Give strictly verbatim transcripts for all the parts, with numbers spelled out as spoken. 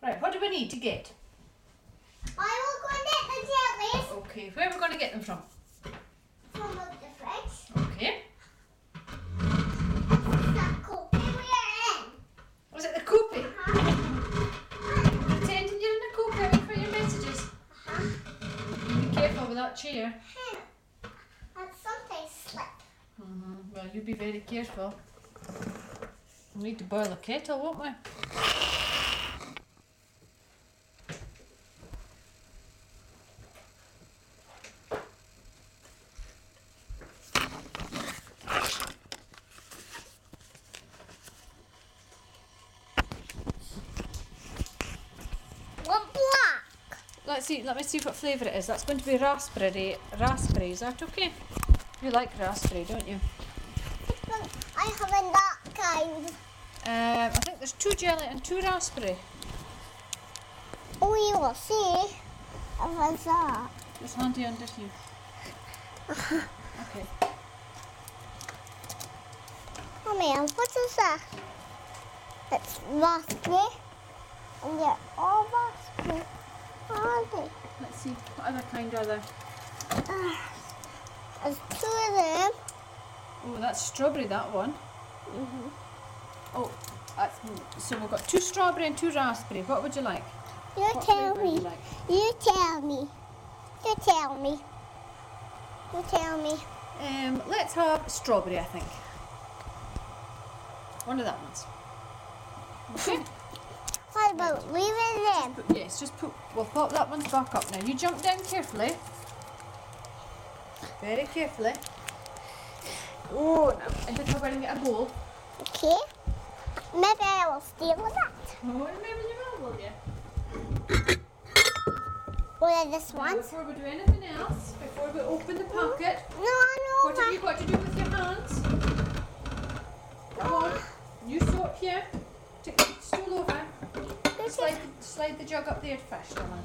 Right, what do we need to get? I will go and get the jellies. Okay, where are we going to get them from? From the fridge. Okay. The copy we're in. Was it the Coopy? Uh-huh. Pretending you're in a Coopy waiting for your messages. Uh-huh. You be careful with that chair. Hmm. And sometimes slip. Mm-hmm. Well, you be very careful. We need to boil a kettle, won't we? What black? Let's see. Let me see what flavour it is. That's going to be raspberry. Raspberry. Is that okay? You like raspberry, don't you? I haven't that kind. Um, I think there's two jelly and two raspberry. We will see if it's that. It's handy under here. Okay. Mommy, what is that? It's raspberry. And they're all raspberry, aren't they? Let's see. What other kind are there? Uh, there's two of them. Oh, that's strawberry. That one. Mm-hmm. Oh, that's, so we've got two strawberry and two raspberry. What would you like? You What tell flavour would me. you like? You tell me. You tell me. You tell me. Um, let's have strawberry. I think. One of that ones. Okay. What about leaving them? Put- yes, just put. We'll pop that one back up now. You jump down carefully. Very carefully. Oh, no. And just we're going to get a bowl. Okay. Maybe I will steal that. Oh, maybe you will, will you? Or this Now, one. before we do anything else, before we open the packet, No, I know. what have you got to do with your hands? Come on. You sort here. Take the stool over. Slide, slide the jug up there first, Ellen.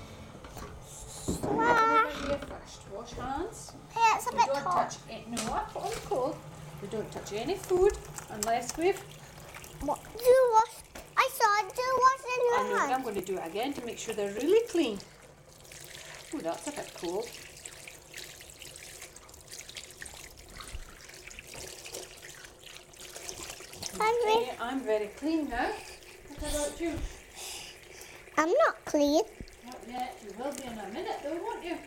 Wow. Over here first. Wash hands. Yeah, it's a We bit don't hot. touch it. No, I put on the cold. We don't touch any food unless we've. What? Do you wash? I saw it. Do you wash in I your know, I'm hands? going to do it again to make sure they're really clean. Oh, that's a bit cold. I'm, Okay, re- I'm very clean now. What about you? I'm not clean. Not yet. You will be in a minute though, won't you?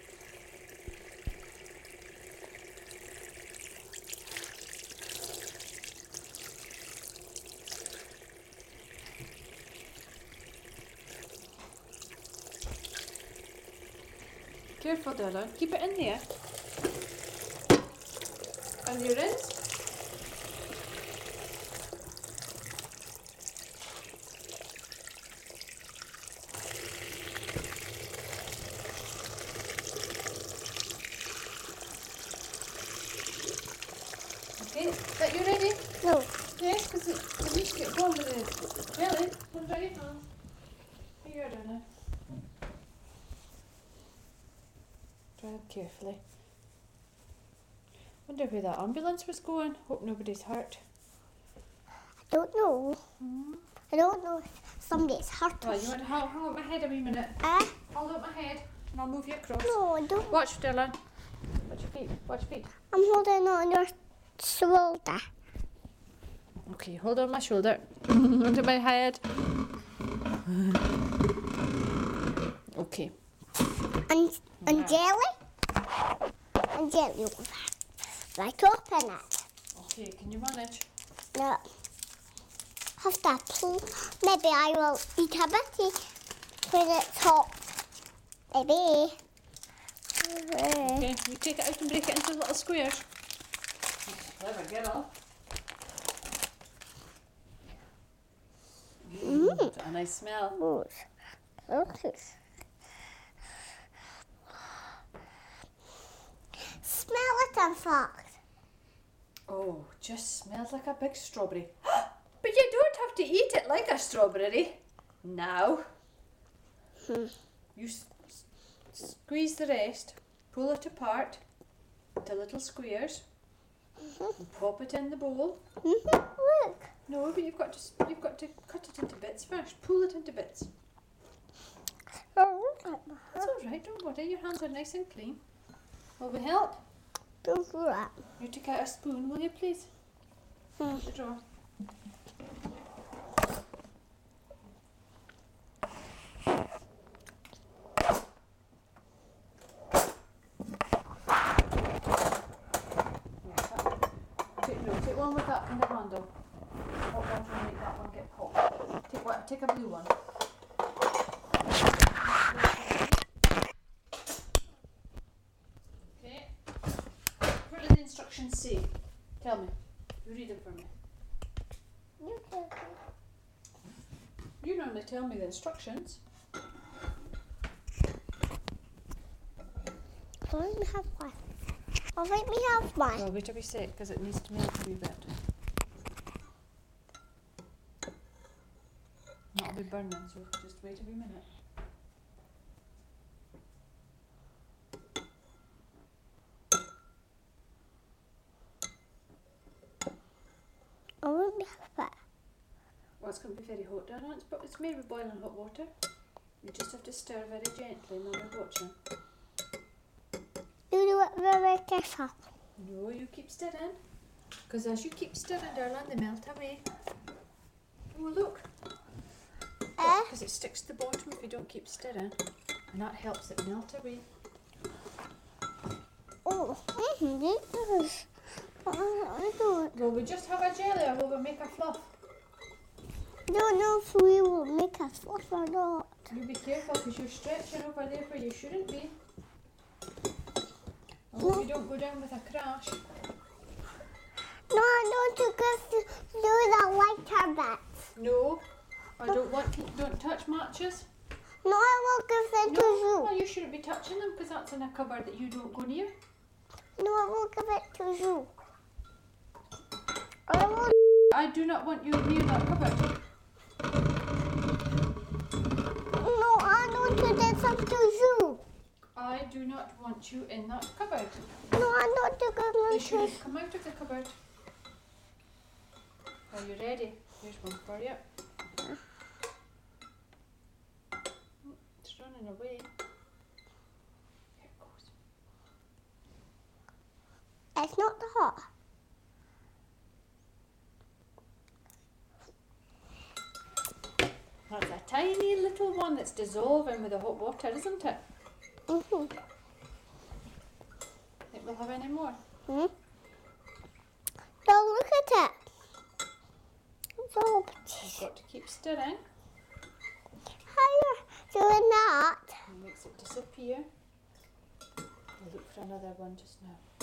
Careful, darling. Keep it in there. And your rinse. Okay, are you ready? No. Yes, because it needs to get going with the jelly. Put it on your hands. Here, darling. Drive carefully. Wonder where that ambulance was going. Hope nobody's hurt. I don't know. Hmm. I don't know if somebody's hurt Well, us. you want to hold, hold up my head a wee minute. Eh? Hold up my head and I'll move you across. No, I don't. Watch, darling. Watch your feet. Watch your feet. I'm holding on your shoulder. Okay, hold on my shoulder. Under my head. Okay. And, and Yeah. jelly? And jelly over. Right open it. Okay, can you manage? No. Have that pull. Maybe I will eat a bit when it's hot. Maybe. Okay, you take it out and break it into little squares. Clever girl. Mm. Got a nice smell. Good. Okay. Smell it, in fact. Oh, just smells like a big strawberry. But you don't have to eat it like a strawberry. Now. Hmm. You s- s- squeeze the rest, pull it apart into little squares. Mm-hmm. And pop it in the bowl. Mm-hmm. Look. No, but you've got to you've got to cut it into bits first. Pull it into bits. Oh, look at my It's all right. Don't worry. Your hands are nice and clean. Will we help? Don't do that. You take out a spoon, will you, please? Hmm. The drawer. Take, no, take one with that in the handle. Hot water will make that one get hot. Take what? Take a blue one. Okay. What do the instructions say? Tell me. You read them for me. You can. You normally tell me the instructions. Let me have one. Oh, let me have one. Well, wait till we set because it needs to melt a wee bit. That'll be burning, so just wait a wee minute. Oh, let me have that. Well, it's going to be very hot, darling. It's, but it's made with boiling hot water. You just have to stir very gently while we're watching. You do it very careful. No, you keep stirring. Because as you keep stirring, darling, they melt away. Oh, look. Eh? Because it sticks to the bottom if you don't keep stirring. And that helps it melt away. Oh, mm-hmm. This I I don't. Will we just have a jelly or will we make a fluff? I don't know if we will make a fluff or not. You be careful because you're stretching over there where you shouldn't be. I hope you don't go down with a crash. No, I don't do do the lighter bits. No, I don't want to, don't touch matches. No, I will give them No, to you. well, you shouldn't be touching them because that's in a cupboard that you don't go near. No, I will give it to you. I will. I do not want you near that cupboard. No, I want to give them to you. I do not want you in that cupboard. No, I want to give They them should to you. have come out of the cupboard. Are you ready? Here's one for you. It's running away. Here it goes. It's not hot. That's a tiny little one that's dissolving with the hot water, isn't it? Mm-hmm. Think we'll have any more? Hmm? Don't look at it. It's all You've got to keep stirring. How you doing that? It makes it disappear. I'll look for another one just now.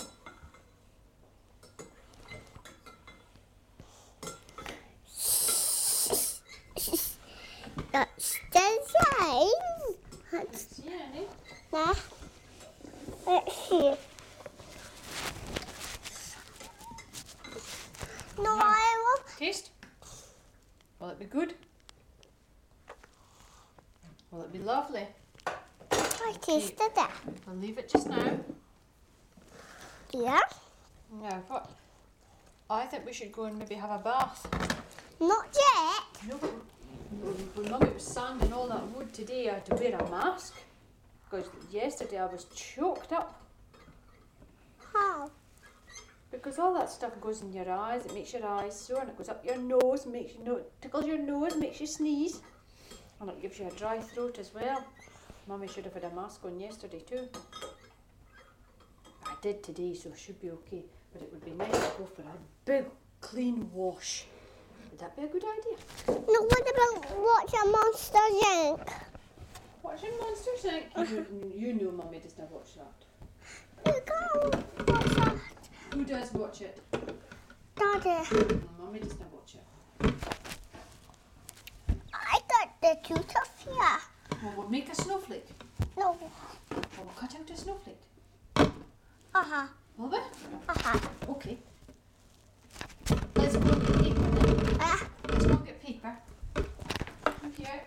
That's the same. That's See any? nah. Let's see. No, No. I Taste? Will it be good? Will it be lovely? will. I tasted it. I'll leave it just now. Yeah? Now, what? I think we should go and maybe have a bath. Not yet. No, but when- when Mummy was sanding all that wood today, I had to wear a mask. Because yesterday I was choked up. How? Because all that stuff goes in your eyes, it makes your eyes sore, and it goes up your nose, makes you no- tickles your nose, makes you sneeze. And it gives you a dry throat as well. Mummy should have had a mask on yesterday too. I did today, so it should be okay. But it would be nice to go for a big clean wash. Would that be a good idea? No, what about watching Monsters Incorporated? Watching Monsters Incorporated? You, you know Mummy does not watch that. You can't watch that. Who does watch it? Daddy. No, Mummy does not watch it. I got the tooth of here. Well, we'll make a snowflake. No. Well, we'll cut out a snowflake. Uh-huh. Will we? Uh-huh. Okay. Let's go and get paper then. Ah. Let's go and get paper. Thank you.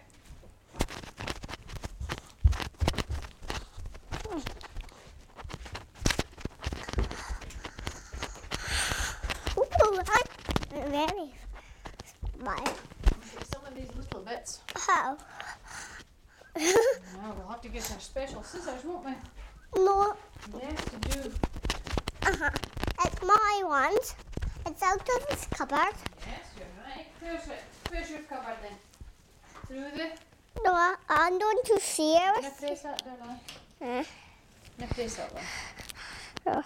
very small. Okay, some of these little bits. How? Now we'll have to get our special scissors, won't we? No. Yes, to do. Uh-huh. It's my ones. It's out of this cupboard. Yes, you're right. Where's it? Where's your cupboard then? Through the... No, I'm going to share Can I with press that down? Can you. I press that one? Uh,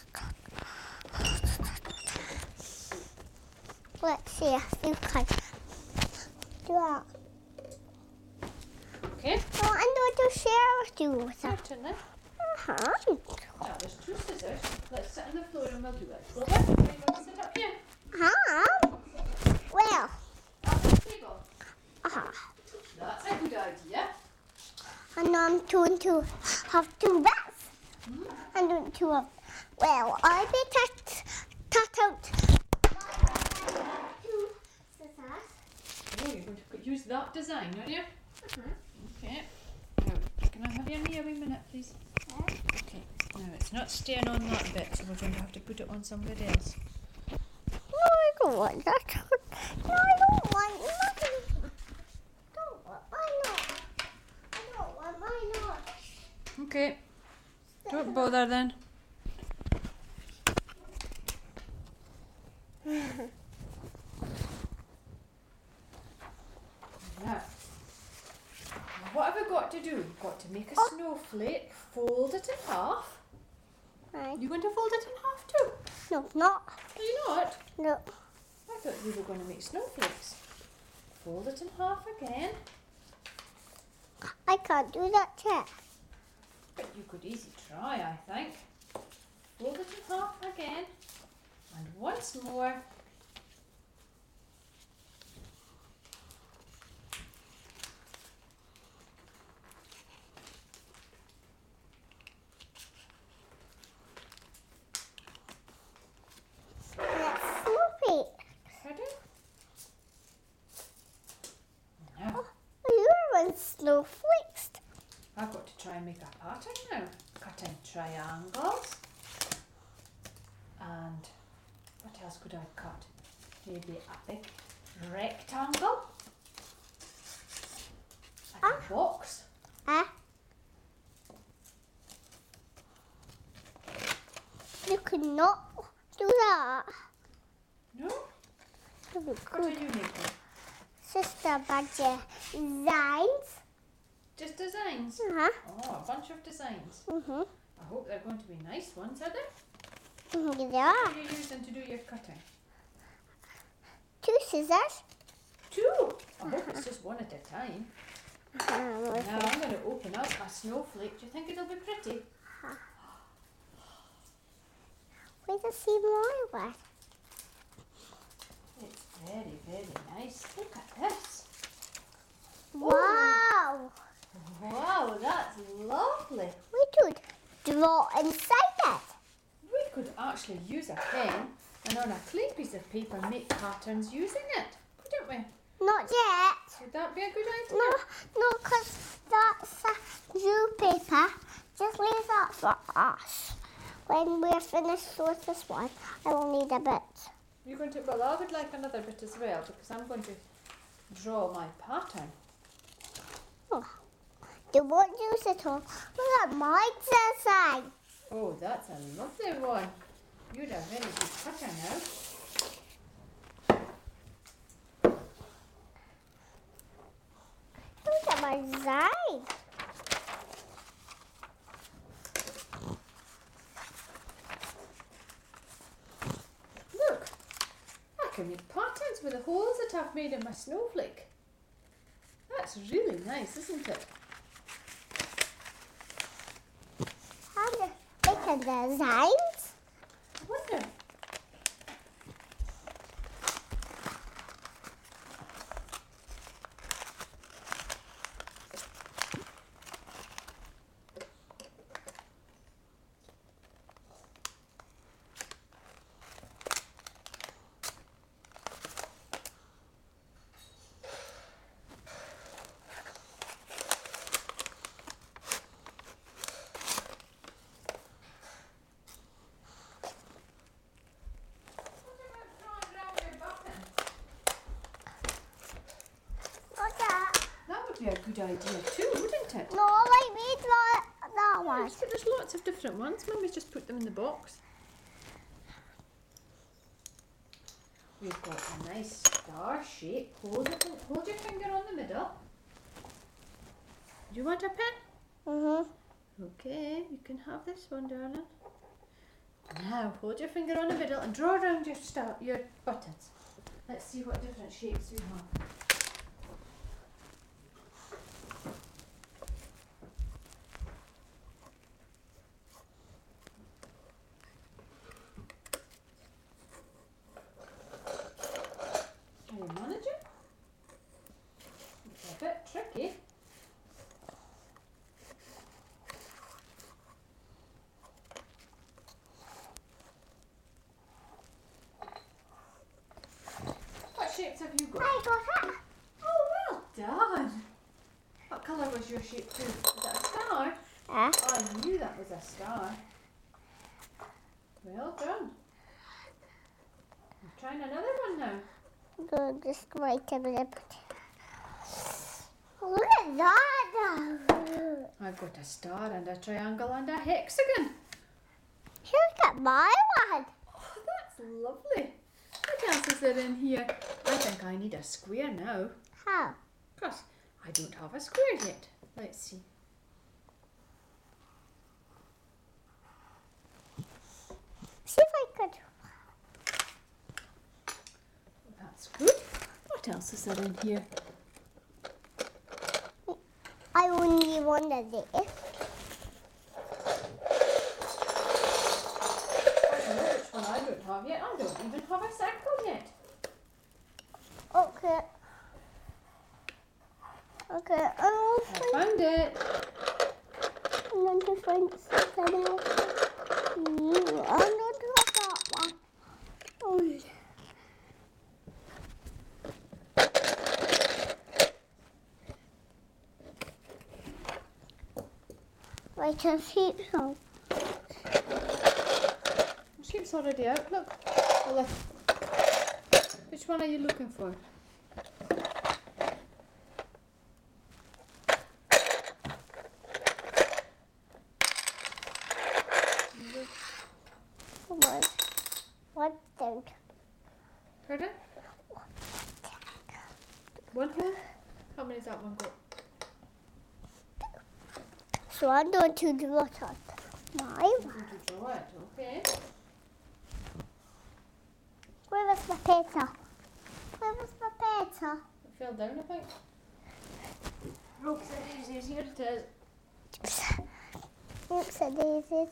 Let's see if you can do that. Okay. No, I'm going to share with you. Your turn then. Uh-huh. Now there's two scissors. Let's sit on the floor and we'll do it. Clover, are you going to sit up here? Uh-huh. Well, Up on the table. uh-huh. That's a good idea. And I'm going to have two bits. Hmm? I'm going to have, well, I better cut out two scissors. Oh, you're going to use that design, are you? Uh-huh. Okay. Now, can I have your knee a wee minute, please? Okay. Now, it's not staying on that bit, so we're going to have to put it on somebody else. No, I don't want that. No, I don't want nothing. Don't want, why not? I don't want, why not? Okay. Don't bother then. Now, what have we got to do? We've got to make a Oh. snowflake, fold it in half. Right. You're going to fold it in half too? No, not. Are you not? No. I thought we were going to make snowflakes. Fold it in half again. I can't do that yet. But you could easily try, I think. Fold it in half again. And once more. Let's snowflake. Pardon? Now, Oh, you're on snowflakes. I've got to try and make a pattern now. Cutting triangles. And what else could I cut? Maybe a big rectangle. Like Ah. a box. Eh? You could not do that. No? You What are could. you making? Sister Badger designs. Just designs? Uh-huh. Oh, a bunch of designs. Mm-hmm. I hope they're going to be nice ones, are they? Mm-hmm. What Yeah. are you using to do your cutting? Two scissors. Two! I hope it's just one at a time. Uh-huh. Now I'm going to open up a snowflake. Do you think it'll be pretty? Where's the see more with? It's very, very nice. Look at this. Wow. Wow, that's lovely. We could draw inside it. We could actually use a pen and on a clean piece of paper make patterns using it, couldn't we? Not yet. Would that be a good idea? No, no, because that's a new paper. Just leave that for us. When we're finished with this one, I will need a bit. You're going to, well, I would like another bit as well because I'm going to draw my pattern. Oh, you won't use it all. Look at my design. Oh, that's a lovely one. You're a very good cutter now. Look at my design. Look, I can make patterns with the holes that I've made in my snowflake. That's really nice, isn't it? How do you make a designs? I wonder. good idea too, wouldn't it? No, like me, that, that one. Yes, but there's lots of different ones. Mummy's just put them in the box. We've got a nice star shape. Hold, it, hold your finger on the middle. Do you want a pen? Mm-hmm. Okay, you can have this one, darling. Now, hold your finger on the middle and draw around your star, your buttons. Let's see what different shapes we have. Can you manage it? It's a bit tricky. What shapes have you got? I got it. Oh, well done. What colour was your shape too? Was that a star? Yeah. Oh, I knew that was a star. Well done. I'm trying another one now. Go just right a minute. Look at that. I've got a star and a triangle and a hexagon. Look at my one. Oh, that's lovely. What else is there in here? I think I need a square now. How? Because I don't have a square yet. Let's see. See if I could. That's good. What else is there in here? I only one of these. I don't know which one I don't have yet. I don't even have a circle yet. Okay. Okay. I'll I found it. I'm going to find something else. Mm, I'm not going to have that one. Oh. I can see some. The shape's already out. Look. Oh, look. Which one are you looking for? Come on. One thing. Pardon? One hole? How many's that one got? So I'm going to draw it on my I'm one. going to draw it, okay. Where was my paper? Where was my paper? It fell down, I think. Oops, it is. Here it is. Oops, a daisies.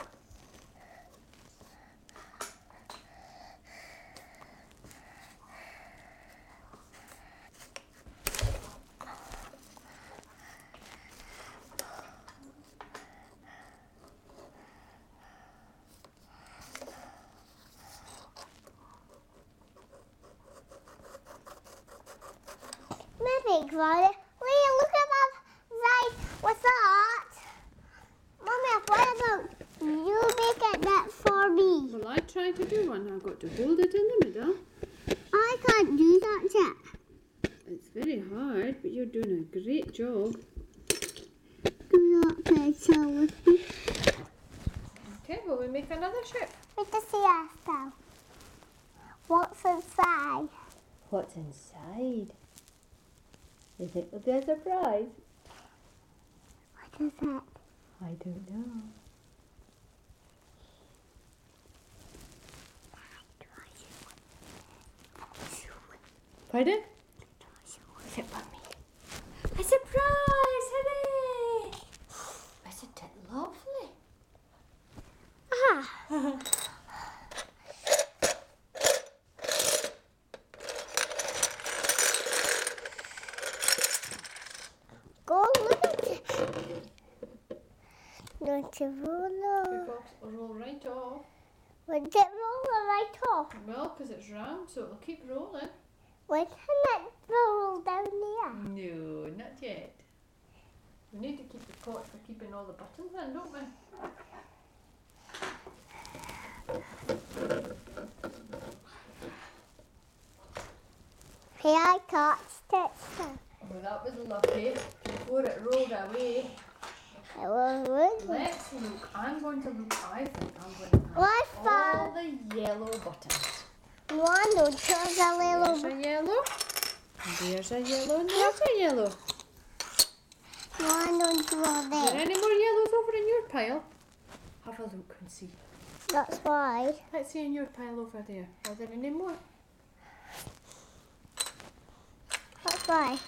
Maybe, Granny. Leah, look at that. Right, what's that? Mommy, why don't you make it that for me? Well, I tried to do one. I've got to hold it in the middle. I can't do that yet. It's very hard, but you're doing a great job. Do that picture with me. Okay, will we make another shape? Wait to see us now. What's inside? What's inside? You think it'll be a surprise? What is that? I don't know. Pardon? Is it Mummy? A surprise! Hooray! Isn't it lovely? Ah. Go look at it. Don't you roll The off? box will roll right off. Would it roll right off? Well, because it's round, so it'll keep rolling. Why can't it roll down there? No, not yet. We need to keep the pot for keeping all the buttons in, don't we? Hey, I catched it. Oh, that was lucky. before it rolled away. It was good. Let's look. I'm going to look. I think I'm going to What find all fun. the yellow buttons. One, don't choose a There's little. a yellow. There's a yellow. And there's a yellow. One, don't go Are there there. any more yellows over in your pile? Have a look and see. That's why. Let's see in your pile over there. Are there any more? That's why.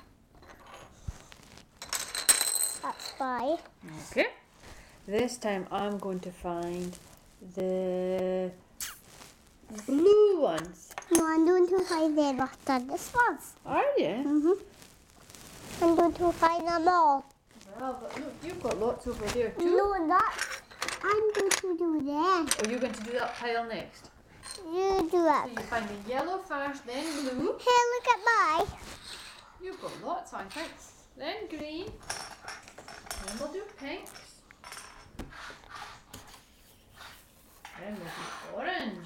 That's why. Okay. This time I'm going to find the blue ones. One, don't find the butter. This one's. Are you? Mm-hmm. And don't find them all. Well, but look, you've got lots over there too. No, that's. I'm going to do that. Are you going to do that pile next? You do So it. you find the yellow first, then blue. Hey, look at my. You've got lots, I think. Then green. Then we'll do pinks. Then we'll do orange.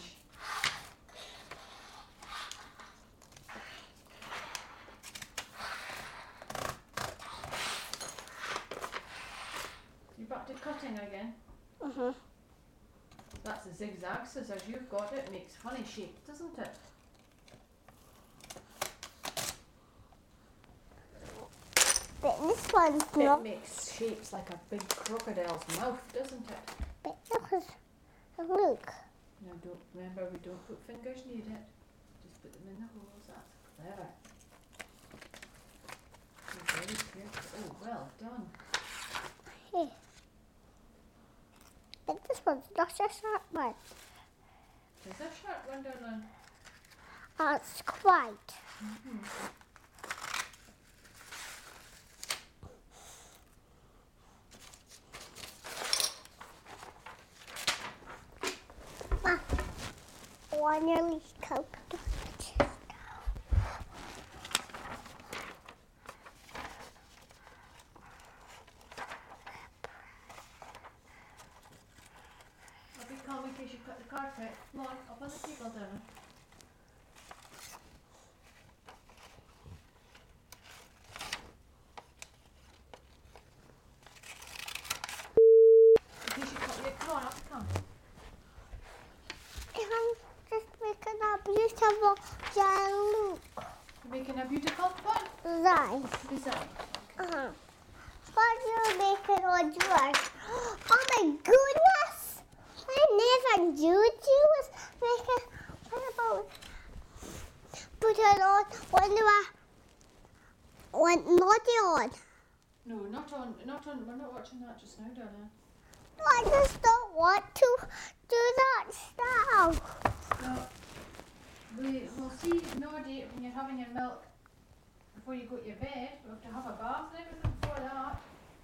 You back to cutting again. Mm-hmm. That's a zigzag scissors. You've got it. Makes funny shapes, doesn't it? But this one's It not. makes shapes like a big crocodile's mouth, doesn't it? But look, look. Now don't remember we don't put fingers near it. Just put them in the holes. That's clever. You're very careful. Oh, well done. Hey. But this one's not a sharp one. Is that sharp one, darling? That's quite. Mm-hmm. Ah, one nearly cooked. I'll be calm in case you cut the carpet. Come on, up on the table, darling. In case you cut your, come on, up, come. I'm just making a beautiful giant look. You're making a beautiful what? Design. Design. Uh-huh. What are you making on yours? Oh my goodness! I never knew you was making. What about put it on when you were when not on? No, not on, not on, we're not watching that just now, darling. I just don't want to do that stuff. Well, we, we'll see Noddy when you're having your milk before you go to your bed. We'll have to have a bath and everything before that.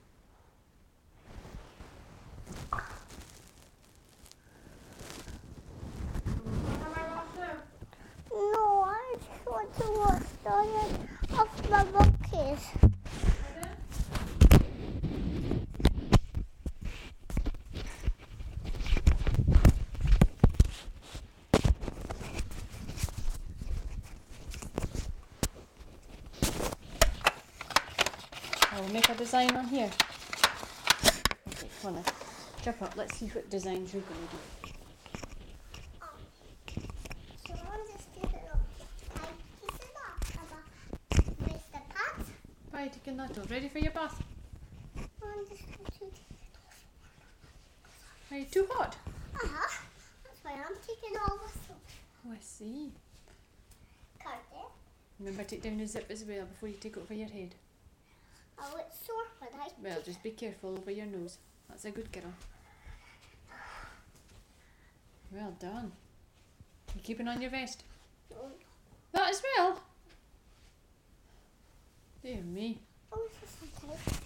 So we'll have our bath now. No, I just want to watch the of my monkeys. Pardon? I'll make a design on here. Okay, come on then. Jump up, let's see what designs you're going to do. So I'm just taking off. I piece it off about Mister Pat. Right, taking that off. Ready for your bath? I'm just going to take it off. Are you too hot? Uh-huh. That's why I'm taking all this off. Oh, I see. Carpet. Remember, take down the zip as well before you take it over your head. Oh, it's sore when I Well, just be careful over your nose. That's a good girl. Well done. You keeping on your vest? That as well? Dear me. Oh, it's just so tight.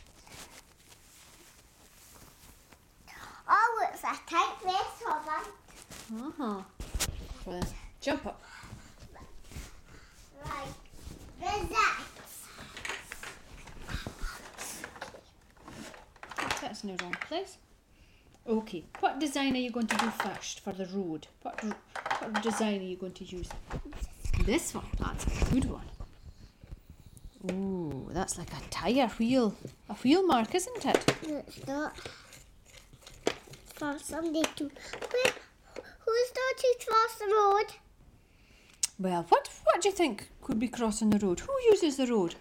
Oh, it's a tight vest, all right. Uh-huh. Well, then, jump up. Right. There's that. That's in the wrong place. Okay, what design are you going to do first for the road? What, r- what design are you going to use? This one. That's a good one. Ooh, that's like a tyre wheel. A wheel mark, isn't it? No, it's not. For somebody to. Where, who's not to cross the road? Well, what what do you think could be crossing the road? Who uses the road?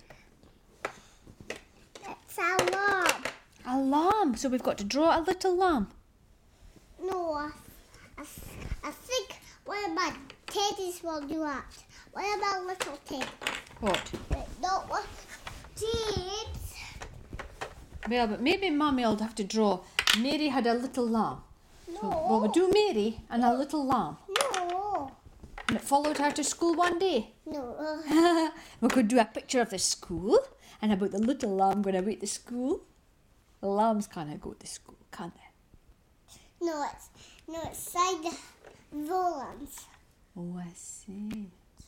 It's a lamb. A lamb. So we've got to draw a little lamb. No, I, I, I think one of my teddies will do that. One of my little teddies. What? But not one. James. Well, but maybe Mummy will have to draw. Mary had a little lamb. No. So, well, we'll do Mary and a little lamb. No. And it followed her to school one day. No. We could do a picture of the school and about the little lamb going away to school. The lambs can't go to school, can they? No, it's no, it's side Roland's. Oh, I see.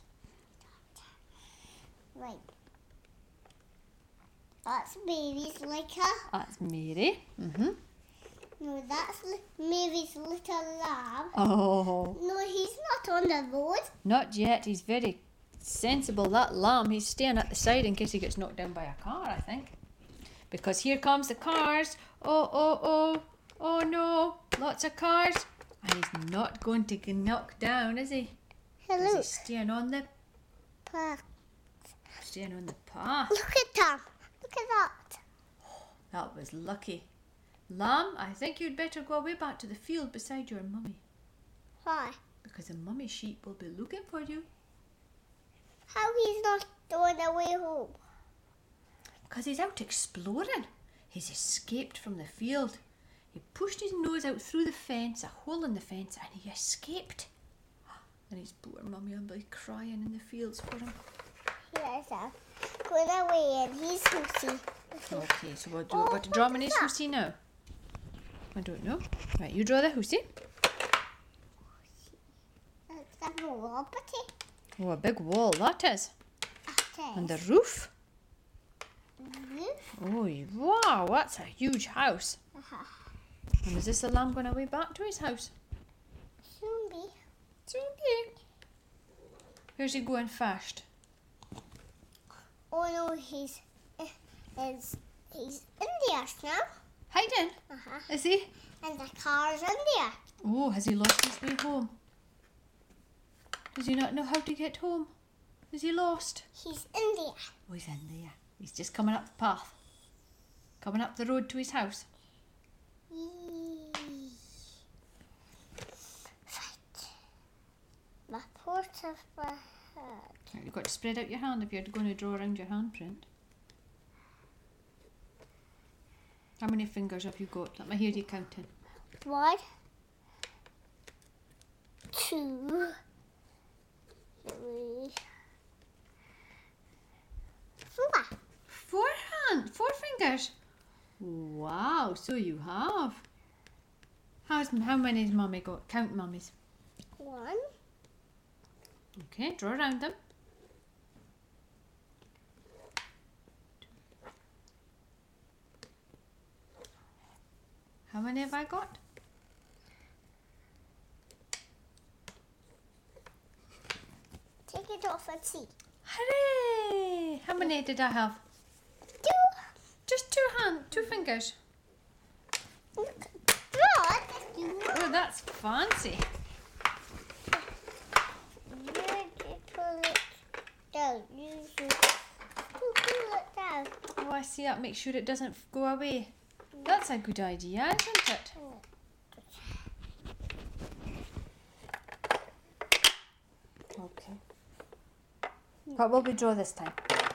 Right. That's Mary's liquor. That's Mary. Mm-hmm. No, that's li- Mary's little lamb. Oh, No, he's not on the road. not yet. He's very sensible, that lamb. He's staying at the side in case he gets knocked down by a car, I think. Because here comes the cars. Oh, oh, oh. Oh, no. Lots of cars. And he's not going to get knocked down, is he? Because Hello. he's staying on the, Park. staying on the path. Look at that. Look at that. That was lucky. Lamb, I think you'd better go away back to the field beside your mummy. Why? Because the mummy sheep will be looking for you. How he's not on the way home? Because he's out exploring. He's escaped from the field. He pushed his nose out through the fence, a hole in the fence, and he escaped. And his poor mummy will be crying in the fields for him. Yes, I'm going away and he's Lucy. Okay, so we'll do Oh, got to draw what Minnie's is that? hussy now. I don't know. Right, you draw the hussy. It's a property. Oh, a big wall that is. And the roof. Roof. Oh, wow, that's a huge house. Uh-huh. And is this the lamb going away back to his house? Soon be. Soon be. Where's he going first? Oh no, he's is he's in there now. Hiding. Uh-huh. Is he? And the car's in there. Oh, has he lost his way home? Does he not know how to get home? Is he lost? He's in there. Oh, he's in there. He's just coming up the path. Coming up the road to his house. Yee. Right. My port of my head. Right, you've got to spread out your hand if you're going to draw around your handprint. How many fingers have you got? Let me hear you counting. One, two, three, four. Four hand, four fingers. Wow, so you have. How's how many has Mummy got? Count Mummy's. One, Okay, draw around them. How many have I got? take it off and see. Hooray! How many did I have? Two. Just two hand, two fingers. Rod, you Oh, that's fancy. pull it down. You should pull it down. Oh, I see that. Make sure it doesn't f- go away. That's a good idea, isn't it? Okay. What will we draw this time?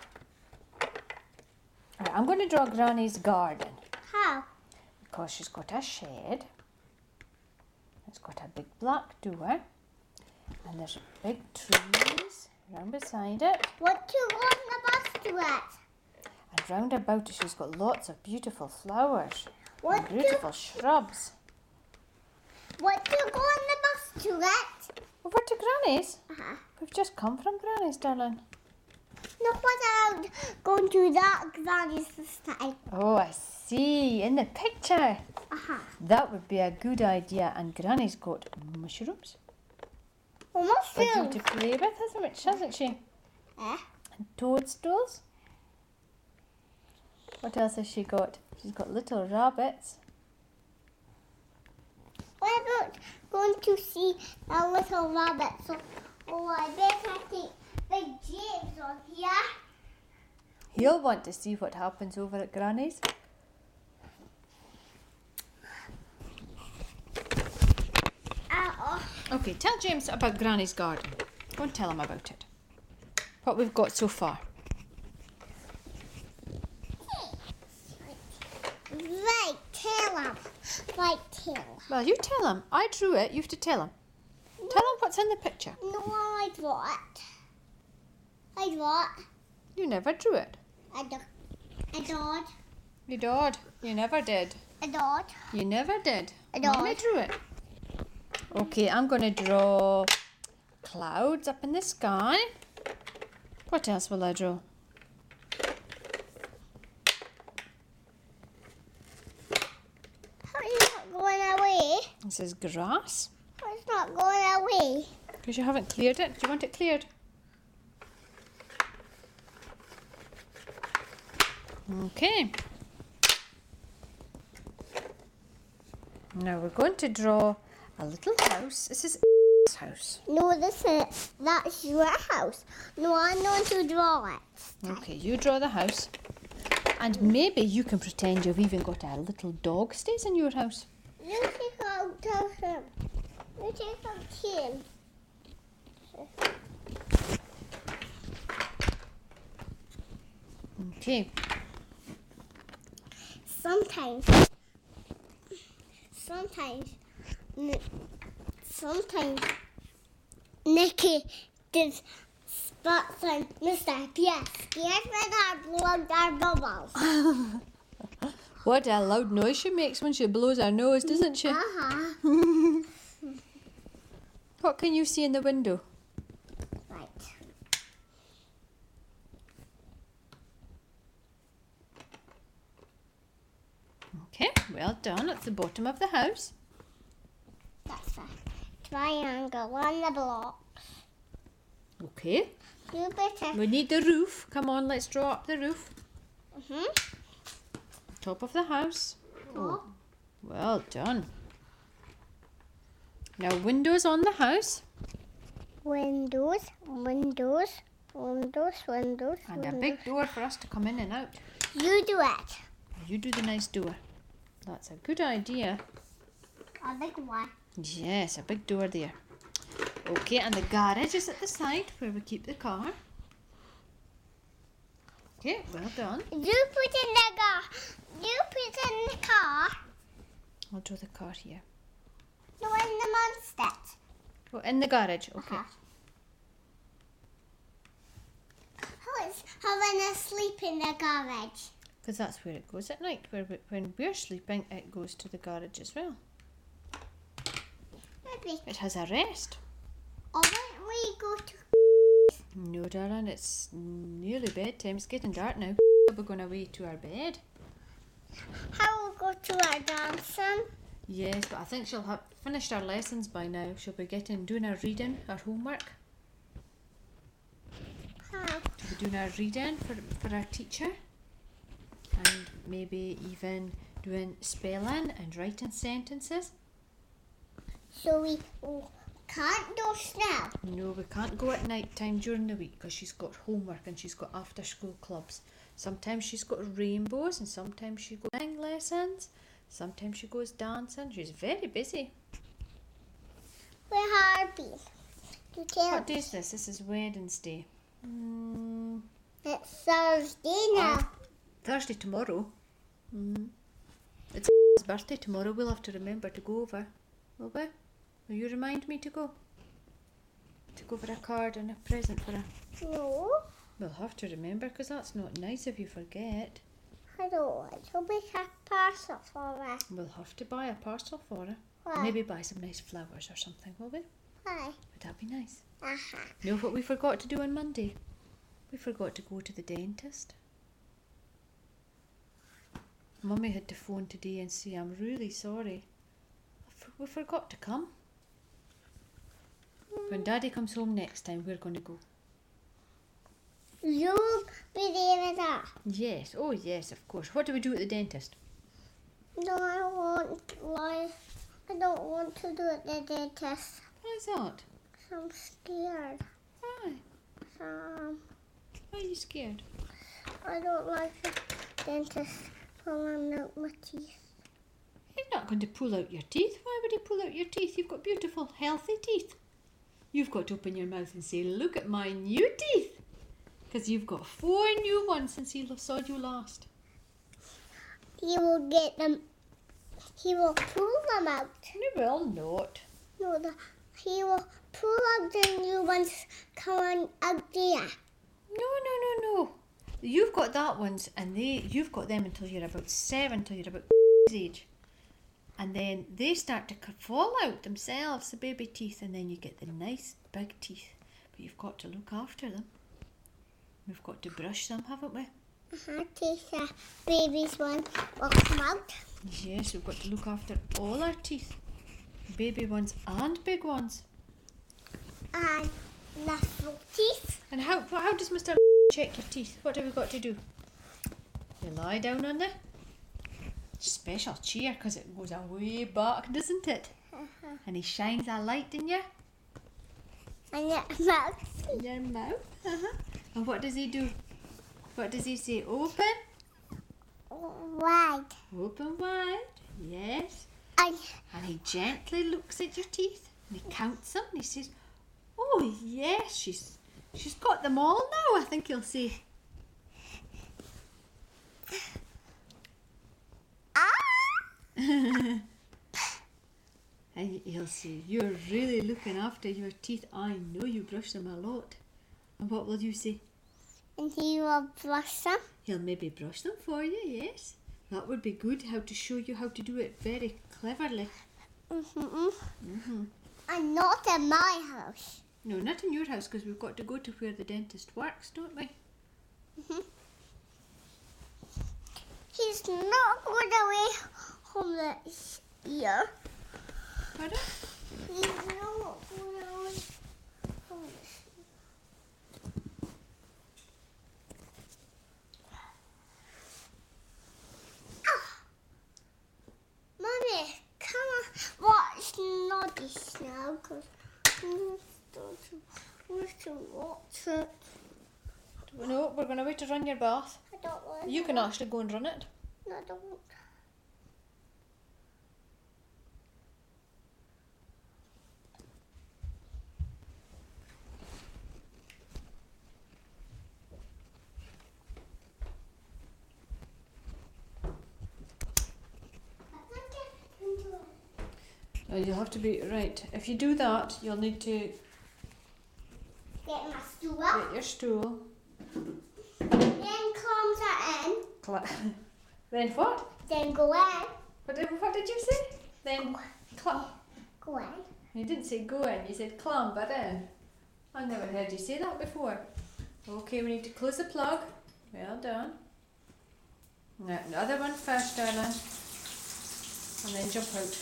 Right, I'm going to draw Granny's garden How? because she's got a shed. It's got a big black door and there's big trees round beside it. What you want the bus to it? And round about it she's got lots of beautiful flowers What and do, beautiful shrubs. what do you want the bus to it? Over to Granny's. Uh-huh. We've just come from Granny's, darling. No, but I'm going to that granny's this time. Oh, I see. In the picture. Uh-huh. That would be a good idea. And Granny's got mushrooms Well, for you mushrooms. to play with, hasn't she? Hasn't she? Eh? And toadstools. What else has she got? She's got little rabbits. What about going to see a little rabbit? So, oh, I better take Big James on here. He'll want to see what happens over at Granny's. Uh-oh. Okay, tell James about Granny's garden. Go and tell him about it. What we've got so far. Right, tell him. Right, tell him. Well, you tell him. I drew it. You have to tell him. Tell him what's in the picture. No, I draw it. I draw it. You never drew it. I do. I did. You did. You never did. I did. You never did. I Mommy did. drew it. Okay, I'm going to draw clouds up in the sky. What else will I draw? How are you not going away? This is grass. How it's not going away? Because you haven't cleared it. Do you want it cleared? Okay. Now we're going to draw a little house. This is house. No, this is that's your house. No, I'm going to draw it. Okay, you draw the house. And maybe you can pretend you've even got a little dog stays in your house. You take out of him. You take out him. Okay. Sometimes, sometimes, N- sometimes, Nikki does spots on Mister Pierce. Yes, when I blow our bubbles. What a loud noise she makes when she blows her nose, doesn't she? Uh-huh. What can you see in the window? Right. Okay, well done. At the bottom of the house. That's a triangle on the blocks. Okay. You better. We need the roof. Come on, let's draw up the roof. Mm-hmm. Top of the house. Oh. Well done. Now windows on the house. Windows, windows, windows, windows, And a windows. big door for us to come in and out. You do it. You do the nice door. That's a good idea. A big one. Yes, a big door there. Okay, and the garage is at the side where we keep the car. Okay, well done. You put in the car. You put in the car. I'll draw the car here. No, in the monster. Oh, in the garage. Okay. Uh-huh. How is having a sleep in the garage? Because that's where it goes at night. Where we, when we're sleeping, it goes to the garage as well. Maybe. It has a rest. Or when we go to. No, darling, it's nearly bedtime. It's getting dark now. We're going away to our bed. How we go to our dancing? Yes, but I think she'll have finished our lessons by now. She'll be getting doing our reading, our homework. How? She'll be doing our reading for for our teacher, and maybe even doing spelling and writing sentences. So we oh, can't do now. No, we can't go at night time during the week because she's got homework and she's got after school clubs. Sometimes she's got rainbows and sometimes she goes singing lessons. Sometimes she goes dancing. She's very busy. We're happy. To tell What day is this? This is Wednesday. Mm, It's Thursday now. Ah, Thursday tomorrow. Mm. It's his birthday tomorrow. We'll have to remember to go over. Will we? Will you remind me to go? To go for a card and a present for her. No, We'll have to remember because that's not nice if you forget. I don't want to make a parcel for her. We'll have to buy a parcel for her. Why? Maybe buy some nice flowers or something, will we? Why? Would that be nice? Uh-huh. Know what we forgot to do on Monday? We forgot to go to the dentist. Mummy had to phone today and say, I'm really sorry. I f- We forgot to come. When Daddy comes home next time, we're going to go. You'll be there with that. Yes, oh yes, of course. What do we do at the dentist? No, I won't lie. I don't want to do it at the dentist. Why's that? I'm scared. Why? Um, Why are you scared? I don't like the dentist pulling out my teeth. He's not going to pull out your teeth. Why would he pull out your teeth? You've got beautiful, healthy teeth. You've got to open your mouth and say, look at my new teeth. Because you've got four new ones since he saw you last. He will get them. He will pull them out. You will not. No, the, he will pull out the new ones coming out there. No, no, no, no. You've got that ones, and they you've got them until you're about seven, until you're about age. And then they start to c- fall out themselves, the baby teeth, and then you get the nice big teeth. But you've got to look after them. We've got to brush them, haven't we? Uh-huh, teeth, uh, baby's one will come out. Yes, we've got to look after all our teeth. Baby ones and big ones. And little teeth. And how how does Mister check your teeth? What have we got to do? You lie down on the special chair because it goes away back, doesn't it? Uh-huh. And he shines a light in your, And your mouth. in your mouth. Uh-huh. And what does he do? What does he say? Open? Wide. Open wide. Yes. And And he gently looks at your teeth and he counts them and he says, oh yes, she's she's got them all now, I think he'll say. ah! And he'll say, you're really looking after your teeth. I know you brush them a lot. And what will you say? And he will brush them. He'll maybe brush them for you, yes. That would be good, how to show you how to do it very cleverly. Mm-hmm. Mm-hmm. And not in my house. No, not in your house, because we've got to go to where the dentist works, don't we? Mm-hmm. He's not going away from this year. Pardon? He's not going away from this. Mommy, come on, watch Noddy now, because we have to watch it. No, we're going to wait to run your bath. I don't want You to. can actually go and run it. No, I don't. Uh, you'll have to be, right, if you do that, you'll need to Get my stool. get your stool. Then comes it in. Cla- then what? Then go in. What did, what did you say? Then cl- Go in. You didn't say go in, you said clamber in. I've never heard you say that before. Okay, we need to close the plug. Well done. Now, the other one first, darling. And then jump out.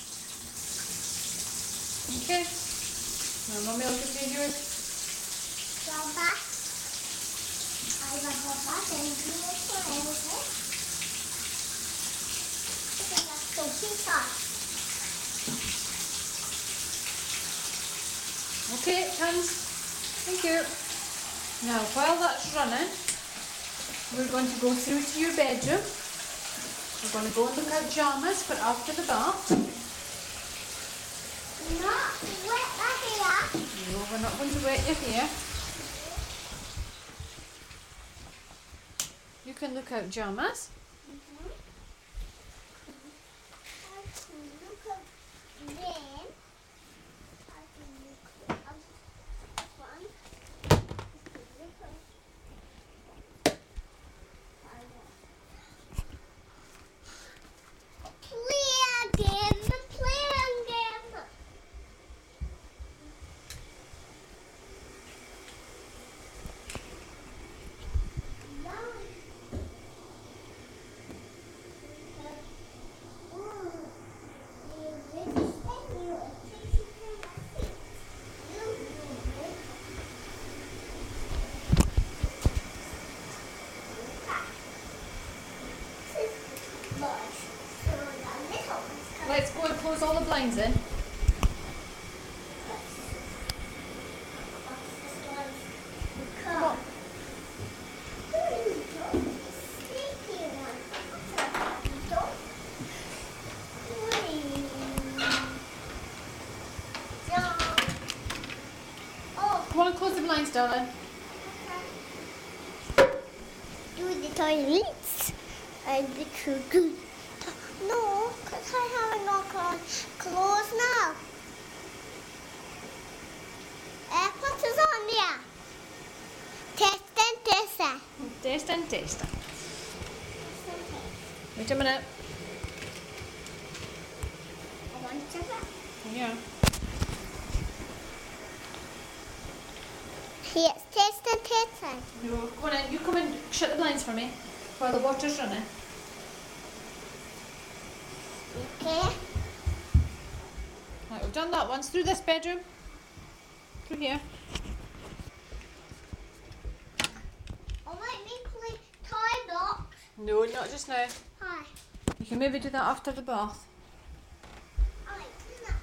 Okay. Now, Mummy will give you yours. Go back. I will go back and do it for everything. So keep on. Okay, it comes. Thank you. Now, while that's running, we're going to go through to your bedroom. We're going to go and look at pyjamas for after the bath. Not wet my hair. No, we're not going to wet your hair. You can look out pyjamas. I can look up then. I can look up one. I can look up. Play again. Play again. Now So the little one's coming. Let's go and close all the blinds in. What's this one? Come on. Sneaky one. What's a dog? Oh, Come on and close the blinds, darling. do the toilets and the cuckoo. No, because I haven't got on clothes now. Uh, what is on there? Test and test. Taste and taste. Wait a minute. I want to that. Yeah. Yes, test and test. No, go on in. You come and shut the blinds for me while the water's running. Okay. Right, we've done that once. Through this bedroom. Through here. I like me play toy box. No, not just now. Hi. You can maybe do that after the bath. I like that.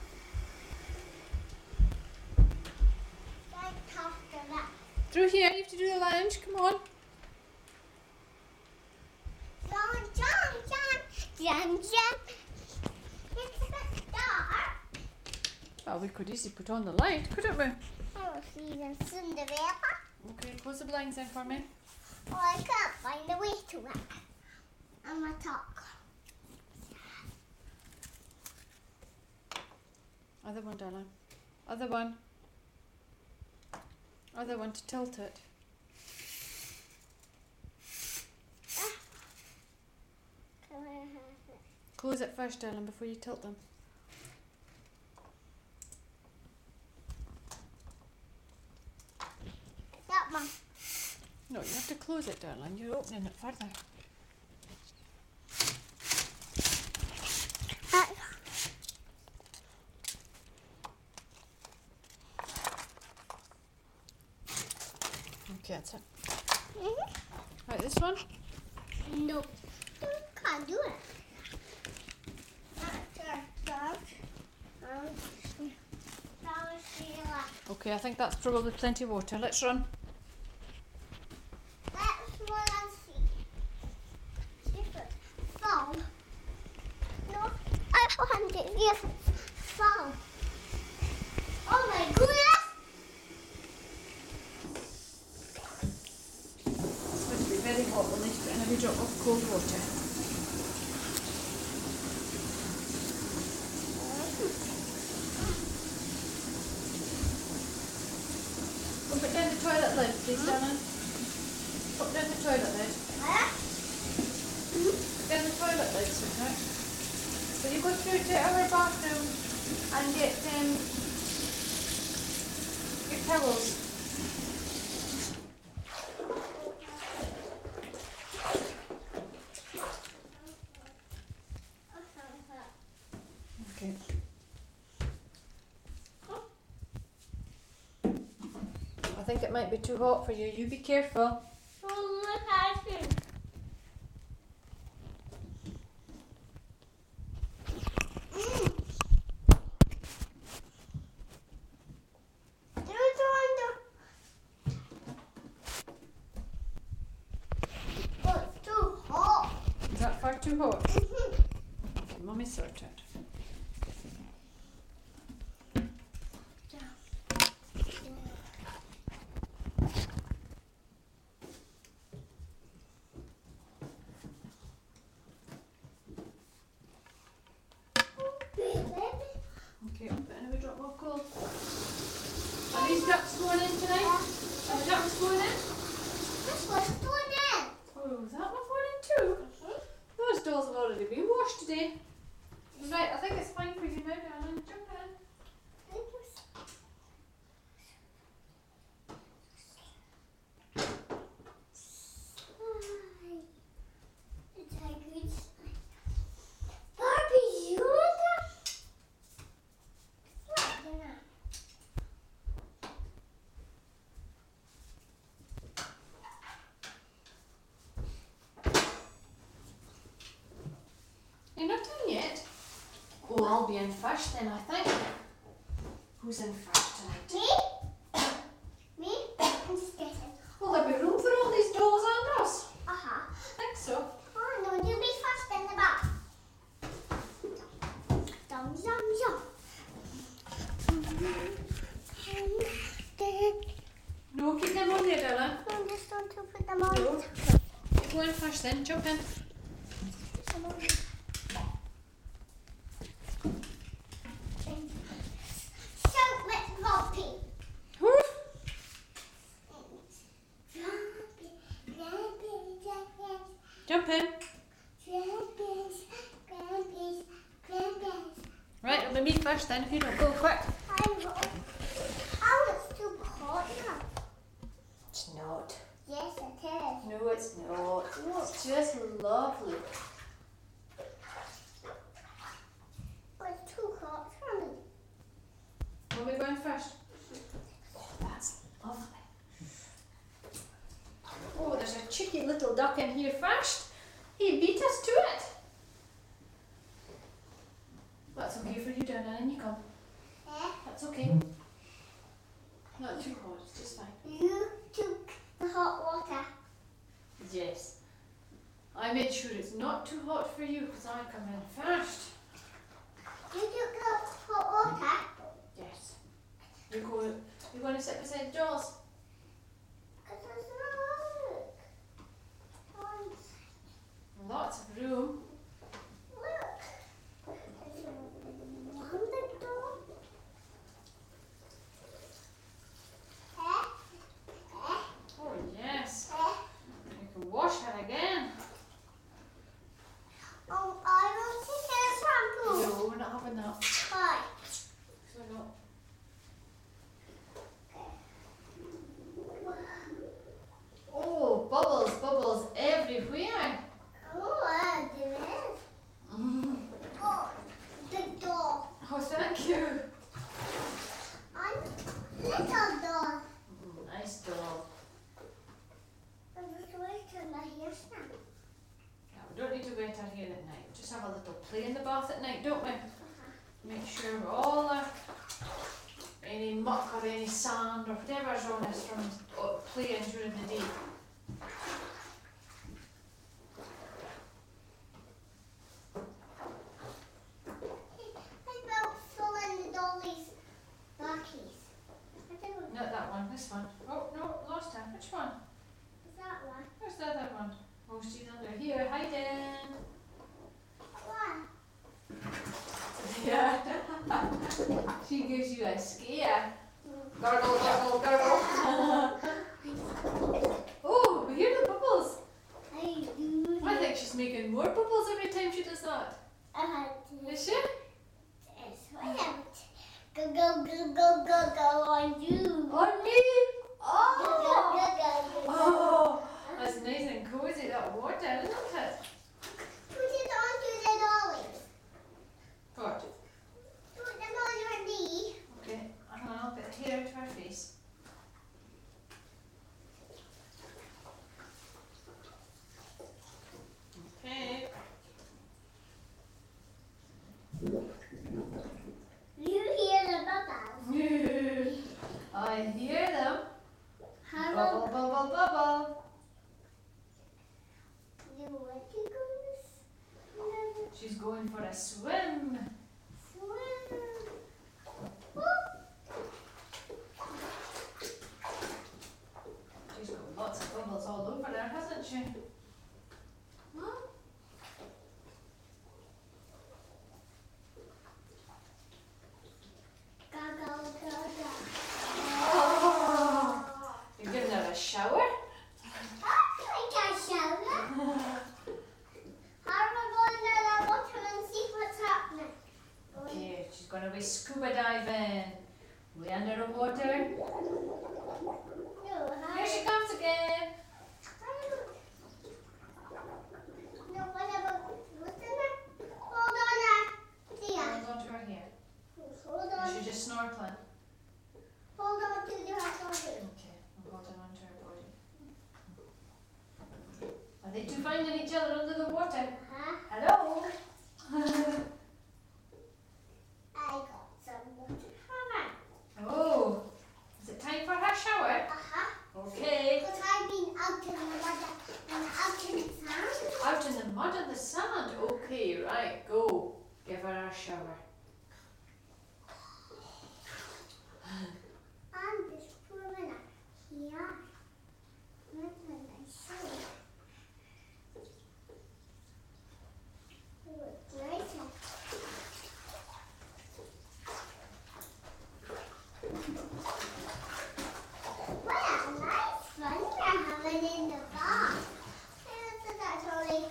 Like after that. Through here, you have to do the lounge. Come on. John, John, John, John, John. It's the star. Well, we could easily put on the light, couldn't we? I will see the Cinderella. Okay, close the blinds in for me. Oh, I can't find the way to it. I'm gonna talk. Other one, darling. Other one. Other one to tilt it. Can I have it? Close it first, darling, before you tilt them. That one. No, you have to close it, darling. You're opening it further. That. Okay, that's it. Mm-hmm. Right, this one. No. Can't do it. Okay, I think that's probably plenty of water. Let's run. Let's run and see. Different. Foam. No, I want it. Yes, foam. Oh my goodness! It's going to be very hot. We'll need to put in a wee drop of cold water. Go put down the toilet lid, please, darling. Put down the toilet lid. Huh? Put down the toilet lid, sweetheart. So you go through to our bathroom and get um, your towels. Okay. I think it might be too hot for you. You be careful. Oh, look at it. Mm. There's one. Oh, it's too hot. Is that far too hot? Mhm. Okay, Mummy sort it. Okay, I'll put in a wee drop of cold. Are these ducks going in tonight? Are the ducks going in? This one's going in. Oh, is that one going in too? Those dolls have already been washed today. Right, I think it's fine for you now, darling. Jump in. It's a good sign. Barbie, you want that? What? You're not done yet? Oh, I'll be in first then, I think. Who's in first tonight? Me? Me? I'm just guessing. Will there be room for all these dolls and us? Uh-huh. I think so. Oh, no, you be first in the back. Dum, dum, dum. No, keep them on there, Dylan. I'm just going to put them on. No. Go in first then, jump in. Shout with Robbie. Woo! Jump in. Right, it'll be me first then if you don't go quick. Oh, it's too hot now. It's not. Yes, it is. No, it's not. It's just lovely. It's too hot for me. Will we go in first? Oh, that's lovely. Oh, there's a cheeky little duck in here first. He beat us to it. That's okay for you, Dana, and you come. Eh? That's okay. Not too hot, it's just fine. You took the hot water. Yes. I made sure it's not too hot for you because I come in first. You took the hot water. Yes. You go. You're going to sit beside Jaws. Because there's no look. Lots of room. Look. There's one big door. Eh? Eh? Oh yes. Eh? You can wash her again. Oh, I will take a shampoo. No, we're not having that. Why? So no. Oh, bubbles, bubbles everywhere. Oh, there is. Mm. Oh, the door. Oh, thank you. And little door. Mm, nice doll. I'm just waiting my hair snap. Yeah, we don't need to wet our hair at night. Just have a little play in the bath at night, don't we? Make sure all the any muck or any sand or whatever's on us from uh, playing during the day. What about filling the dolly's lockies? I don't know. Not that one, this one. Oh no, lost her. Which one? Is that one? Where's the other one? Oh, she's under here, hiding. One. Yeah. She gives you a scare. Gargle, gargle, gargle. Oh, we hear the bubbles. I do. I think she's making more bubbles every time she does that. Uh, Is she? yes, whatever. Go, go, go, go, go, go on you. On me? Go, go, Oh! go, go, go. Oh! That's nice and cozy, that water, isn't it? Put it onto the dollies. What? Put them on your knee. Okay, hang on, I'll put the hair to her face. Okay. You hear the bubbles. I hear them. How Bubble, about bubble, bubble. you want to go s- She's going for a swim. swim? Whoop. She's got lots of bubbles all over her, hasn't she? What? Go, go, go, go. Oh, you're giving her a shower? I like a shower. How am I going in the water and see what's happening? Okay, she's going to be scuba diving. Way under the water. No, how Here she comes again. No, what about what's in there? Hold on there. Tia. Hold on to her hair. Hold Is on. she just snorkeling? Hold on to the body. Okay, I'm holding on to her body. Are they two finding each other under the water? Huh? Hello? Right, go. Give her a shower. I'm just putting it here. That's what I say. It looks nicer. What a nice fun we're having in the bath. And that's only.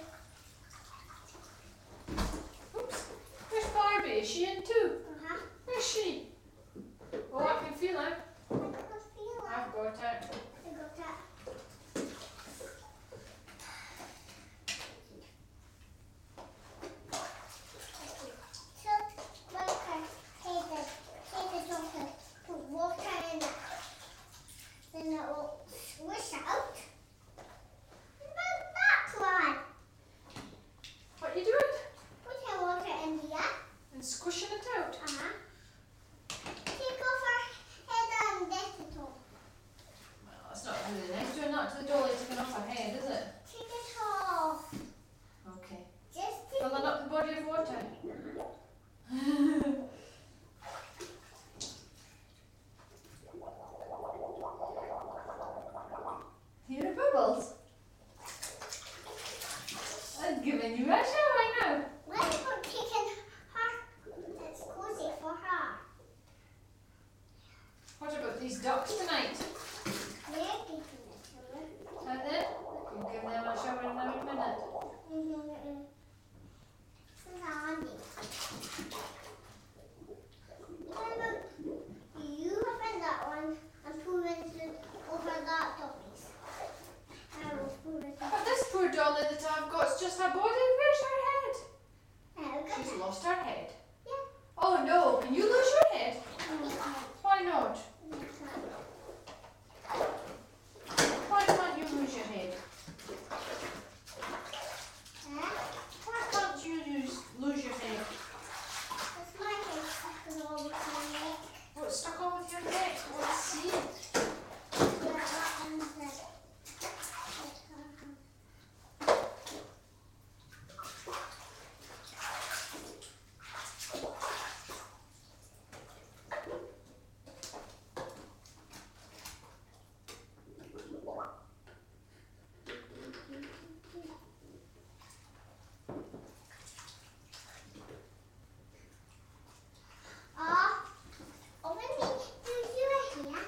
Oops. Where's Barbie? Is she in too? Uh-huh. Where's she? Oh, I can feel her. I don't feel it. I've got her. I got that. So, like I take the take the water, put water in it, then it will swish out. What about that one? What are you doing? Putting water in here. And squishing it out. Uh-huh. Take off her head and get it off. Well, that's not really nice doing that to the dolly taking off her head, is it? Take it off. Okay. Just take Filling it up the body of water. Here are bubbles. I'm giving you a shower now. Let's put taking her. It's cozy for her. What about these ducks tonight? We're taking it to her. Are they? You'll give them a shower in a minute. Mm-hmm. This is Andy. What about you open that one and pull it over that topics? I will pull it over. But this poor dolly that I've got is just her body. Where's her head? I'll get She's it. lost her head. Yeah. Oh no, can you lose your head? Why not? Why can't you lose your head? Huh? Why can't you lose, lose your head? It's my head stuck all over my neck. What's stuck on with your neck? Let's see. Yeah, that one's it. Ah, over me. Do you hear?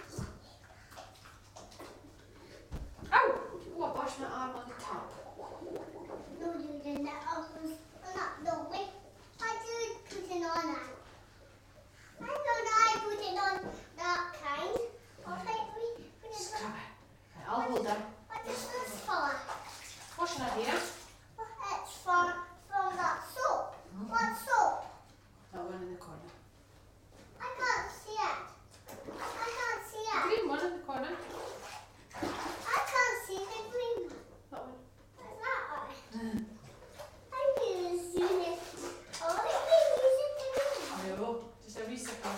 Ow! Oh, I bashed my arm on the tap. No, you didn't. Oh, not the way. I did put it on that. I thought I put it on that kind. I think we put it Scrub on. it. Right, I'll hold her. What is this for? Washing her hair. It's for from that soap. What soap? That one in the corner. I can't see it. I can't see The it. green one in the corner. I can't see the green one. That one. What's that one? I use it. Oh, I can use it the green one. No, just a wee second.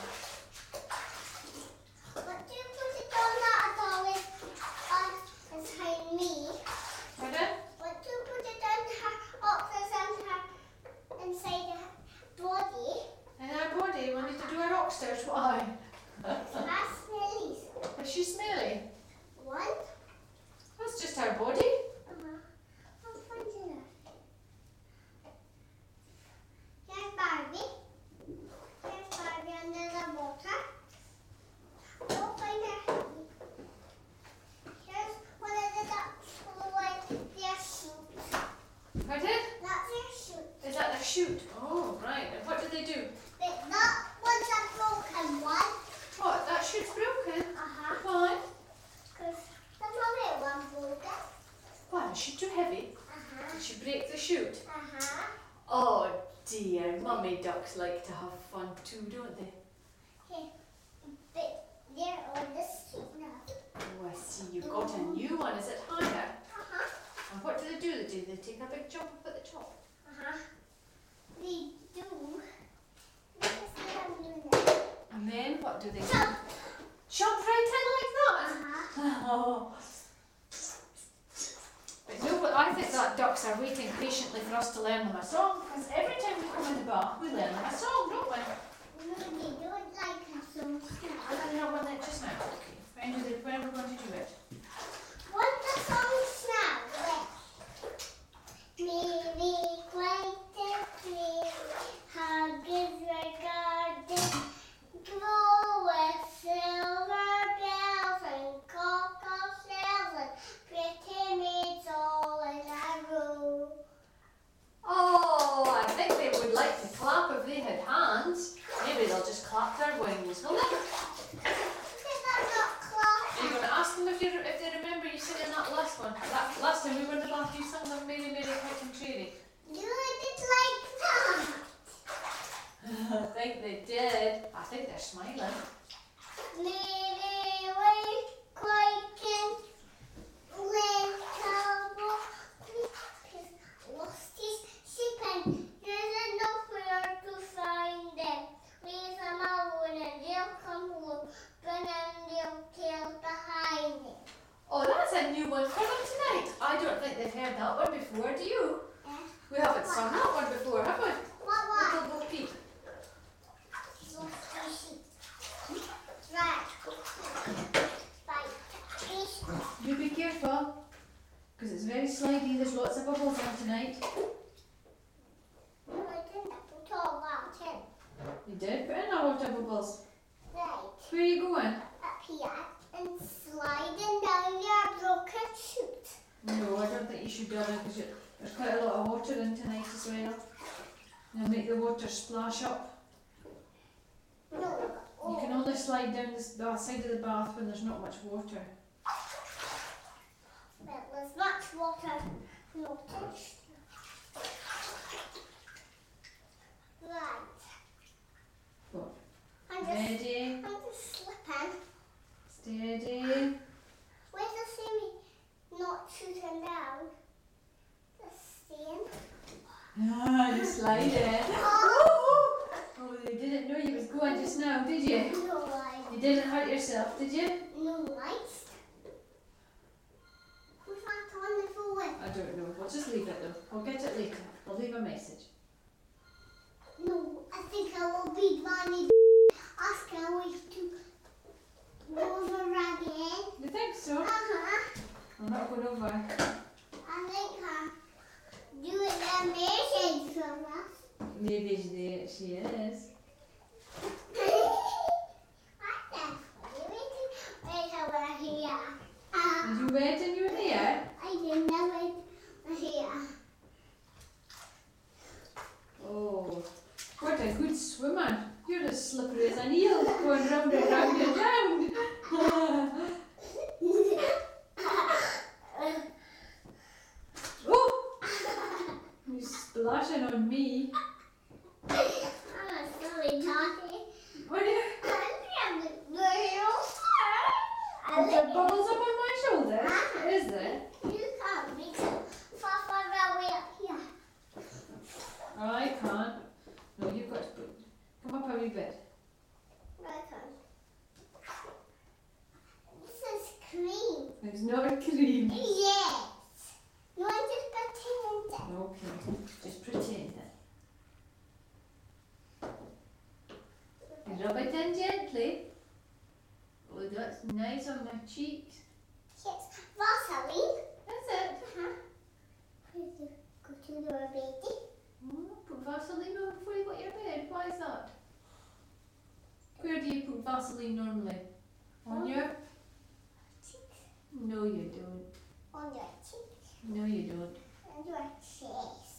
But you put it on that dolly on behind me. Pardon? But you put it on her boxes and her inside her body. In her body, we need to do her upstairs. Why? That's Millie's. Is she smelly? One. That's just her body. Uh-huh. I'll find it. Here's Barbie. Here's Barbie under the water. I'll find her. Here's one of the ducks with their shoot. Pardon? That's their shoot. Is that their shoot? Oh, right. And what do they do? But that one's a broken one. What? That shoot's broken? Uh-huh. Why? Because the little one broken. Why? Is she too heavy? Uh-huh. Did she break the shoot? Uh-huh. Oh dear, mummy ducks like to have fun too, don't they? Hey, but they're on this sheet now. Oh, I see. You've got a new one. Is it higher? Uh-huh. And what do they do? Do they take a big jump up at the top? Uh-huh. They do. Let me see how I'm doing that. And then what do they do? Jump. Jump right in like that? Uh-huh. Oh. But no, but I think that duck's ducks are waiting patiently for us to learn them a song, because every time we come in the bath, we learn them a song, don't we? No, they don't like a song. I'm going to have one there just now. Okay. When, do they, when are we going to do it? What's the song now? Maybe quite a tree, how good your garden, grow with silver bells and cocoa shells and pretty maids all in a row. Oh, I think they would like to clap if they had hands. Maybe they'll just clap their wings, will they? Are you going to ask them if, you, if they remember you singing that last one? That last time we were in the bath, you sang them Mary, Mary, Quick and Cheery. You did like that. I think they did. I think they're smiling. Mary, way, quick and little lost his sheep and there's nowhere to find them. Leave them alone and they'll come home, but then they'll tail behind them. Oh, that's a new one for them tonight. I don't think they've heard that one before, do you? Yeah. We haven't sung that one before, have we? What, what? Little Bo Peep. Lost his sheep. Right. Right. This. You be careful, because it's very slidey. There's lots of bubbles in tonight. No, I didn't put all that in. You did put in a lot of bubbles. Right. Where are you going? Up here and sliding down your broken chute. No, I don't think you should do that because there's quite a lot of water in tonight as well. You'll make the water splash up. No. You can only slide down this the side of the bath when there's not much water. Well, there's much water. No touch. Right. What? I'm just, Ready, I'm just slipping. steady. Where's the see me not shooting down? Just staying. Ah, you slide it. Oh, Oh, they didn't know you was going just now, did you? no light. You didn't hurt yourself, did you? No lights. Who's that on the phone? I don't know. We'll just leave it though. We'll get it later. I'll leave a message. No, I think I will be Bonnie asking we to go over again. You think so? Uh-huh. I'm not going over. I think her doing a message from us. Maybe she, she is. I definitely wait over here. Uh, Did you wet in your hair? I didn't know it here. Oh, what a good swimmer. You're as slippery as an eel going round and round and round. Oh, you're splashing on me. I'm a silly talkie. What are you? I'm the girl. Is there bubbles up on my shoulder? Is there? You can't make it far, far away up here. Oh, I can't. No, you've got to put. Come up a wee bit. Right on. This is cream. It's not cream. Yes. No, I just pretend. Okay, just pretend it. And rub it in gently. Oh, that's nice on my cheeks. Yes. Vaseline. That's it. Uh-huh. Where's the go to the baby? Oh, put Vaseline on before you go to your bed. Why is that? Where do you put Vaseline normally? On your? Cheeks. No, you don't. On your cheeks. No, you don't. And your chest.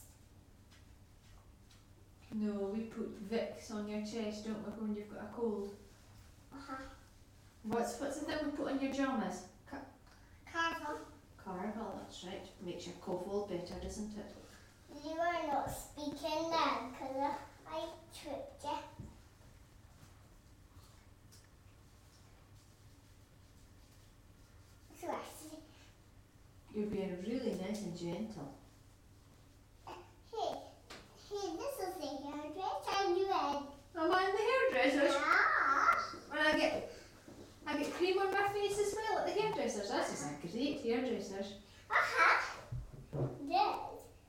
No, we put Vicks on your chest, don't we, when you've got a cold? Uh-huh. What's what's the thing we put on your jammies? Ca- Careful. Carvel, that's right. Makes your cough all better, doesn't it? You are not speaking now because I tripped you. So I see. You're being really nice and gentle. Hey, hey, this is the hairdresser you had. Am I in the hairdressers? Yeah. When I get I get cream on my face as well at the hairdressers. That's just a great hairdressers. Uh-huh. Yes.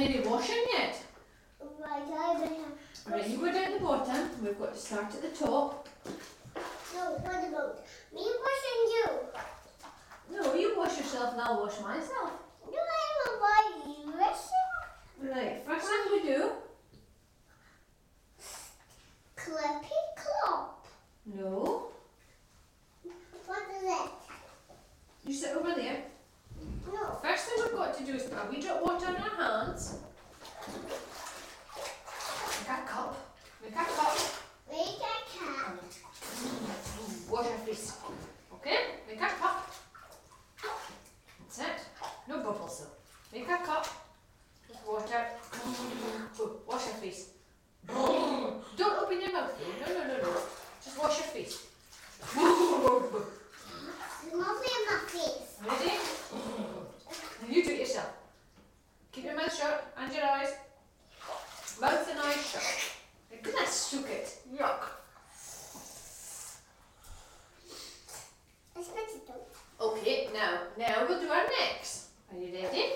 any washing yet? Right, I will. Right, you go down the bottom. We've got to start at the top. No, what about me washing you? No, you wash yourself and I'll wash myself. No, I will buy you washing. Right, first thing we do. Clippy clop. No. What is it? You sit over there. No. First thing we've got to do is put a wee drop of water on our hands. Make a cup. Make a cup. Make a cat. Wash your face. Okay? Make a cup. That's it. No bubbles though. Make a cup with water. Wash your face. Don't open your mouth though. No, no, no, no. Just wash your face. It's lovely in my face. Ready? And you do it yourself. Keep your mouth shut and your eyes. Mouth and eyes shut. My goodness, shook it. Yuck. I spit it out. Okay, now, now we'll do our necks. Are you ready?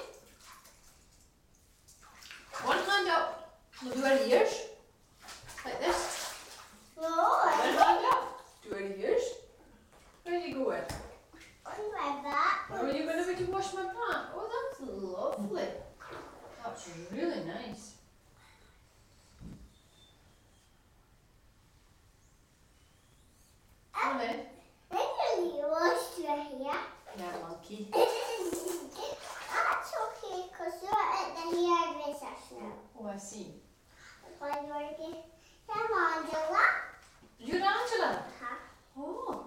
One hand up. We'll do our ears. Like this. No, One I hand up. Do our ears. Where are you going? on my back. Or are you going over to wash my back? Oh, that's lovely. That's really nice. Come on then. I really washed your hair. Yeah, monkey. That's okay, because you're at the hairdresser's now. Oh, I see. Why you want to get your Angela? You're Angela. Huh? Oh.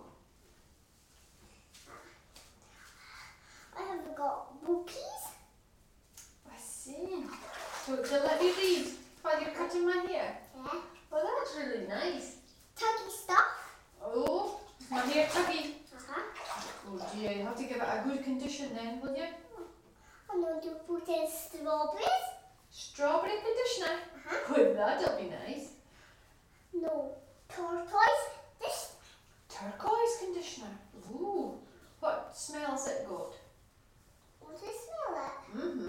I have got bookies. I see. So to let me read while you're cutting my hair. Yeah. Oh, that's really nice. Tuggy stuff. Oh, is my hair tuggy? Uh-huh. Oh dear, you have to give it a good condition then, will you? I'm going to put in strawberries. Strawberry conditioner? Uh-huh. Oh, that'll be nice. No. Tortoise. This. Turquoise conditioner. Ooh, what smells it got? What does it smell like? Mm-hmm.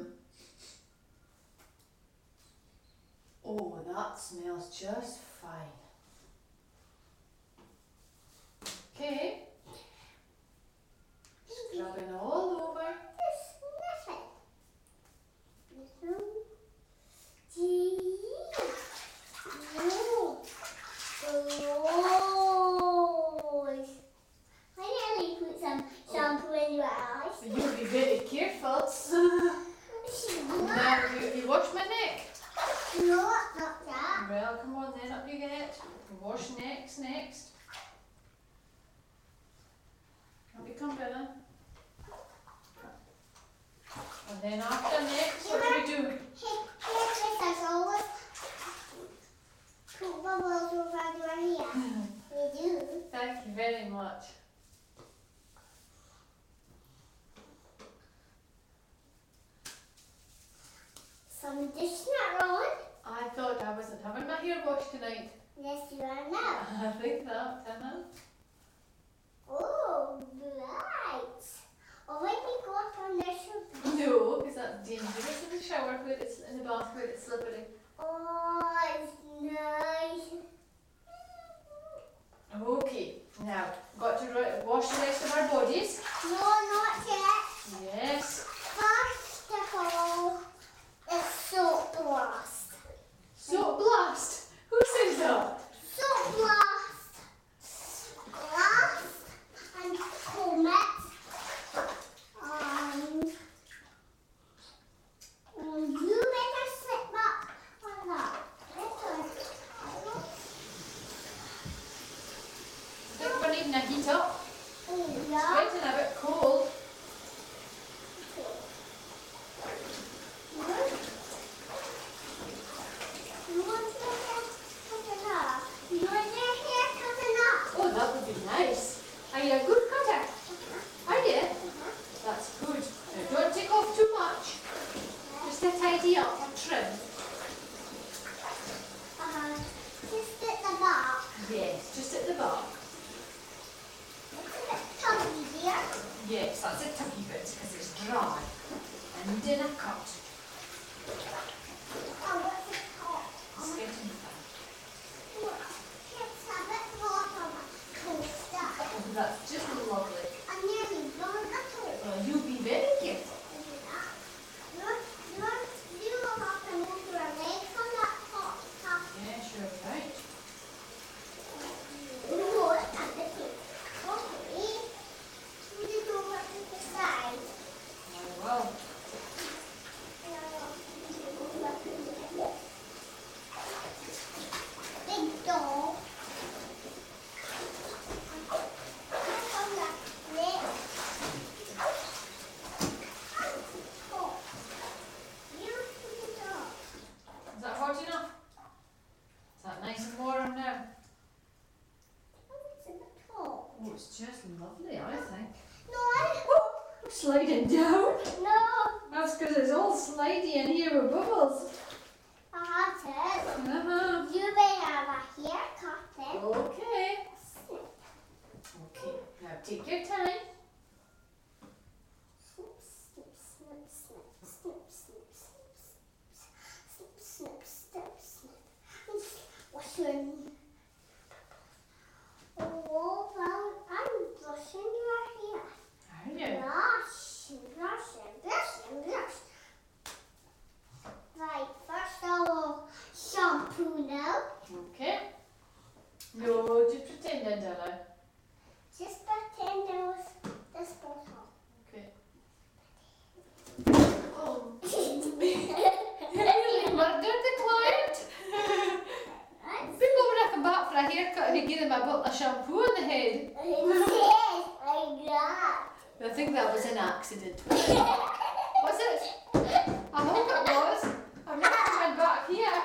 Oh, that smells just fine. Okay. Scrubbing all over. This. Nothing. No. Gee. No. Rose. I nearly put some shampoo in your eyes. You'll be very careful. Now, you, you wash my neck. No, not that. Well, come on then, up you get. Wash necks next. Up you come, Bella. And then after next, what do we do? Hairdressers always put bubbles over your hair. They do. Thank you very much. Some conditioner on. I thought I wasn't having my hair washed tonight. Yes, you are now. I think that, uh-huh. Oh, right. Oh, when you go up on the shoe. No, because that's dangerous in the shower where it's in the bath where it's slippery. Oh, it's nice. Okay, now got to ri- wash the rest of our bodies. No, not yet. Yes. First of all, it's soap blast. Soap blast. Who says that? Soap blast. Glass and comb it. Um, um, you better slip back on that. I think we're needing a heat up. Oh, It's yeah. getting a bit cold. You want your hair coming up? You want your hair coming up? Oh, that would be nice. Are you a good cutter? Are you? That's good. Now, don't take off too much. Just to tidy up and trim. Uh-huh. Just at the back. Yes, just at the back. It's a bit chunky here. Yes, that's a tuggy bit because it's dry and in a cut. That's just lovely. I'm nearly done. Well, you be very careful. You're, you're, you will have to move your legs on that top. top. Yeah, sure, right. No, at the tip. Okay. You just go back to the side. Very well. Big dog. Is that hot enough? Is that nice and warm now? Oh, it's just lovely, I think. No, I, Oh, I'm sliding down. no, That's because it's all slidey in here with bubbles. I have to. Uh-huh. You better have a haircut then. Okay. Okay, now take your time. Snip, snip, snip, snip, snip, snip, snip, snip, snip, snip, snip. What's your name? Oh, well, I'm brushing your hair. Are you? Brush, brush, brush, brush. Right, first I will shampoo now. Okay. No, just pretend, Della. Just pretend there was this bottle. Okay. Oh, you nearly murdered the client. People would have come back for a haircut and you give them a bottle of shampoo on the head. Yes, like that. I think that was an accident. Was it? I hope it was. I'm not coming back here.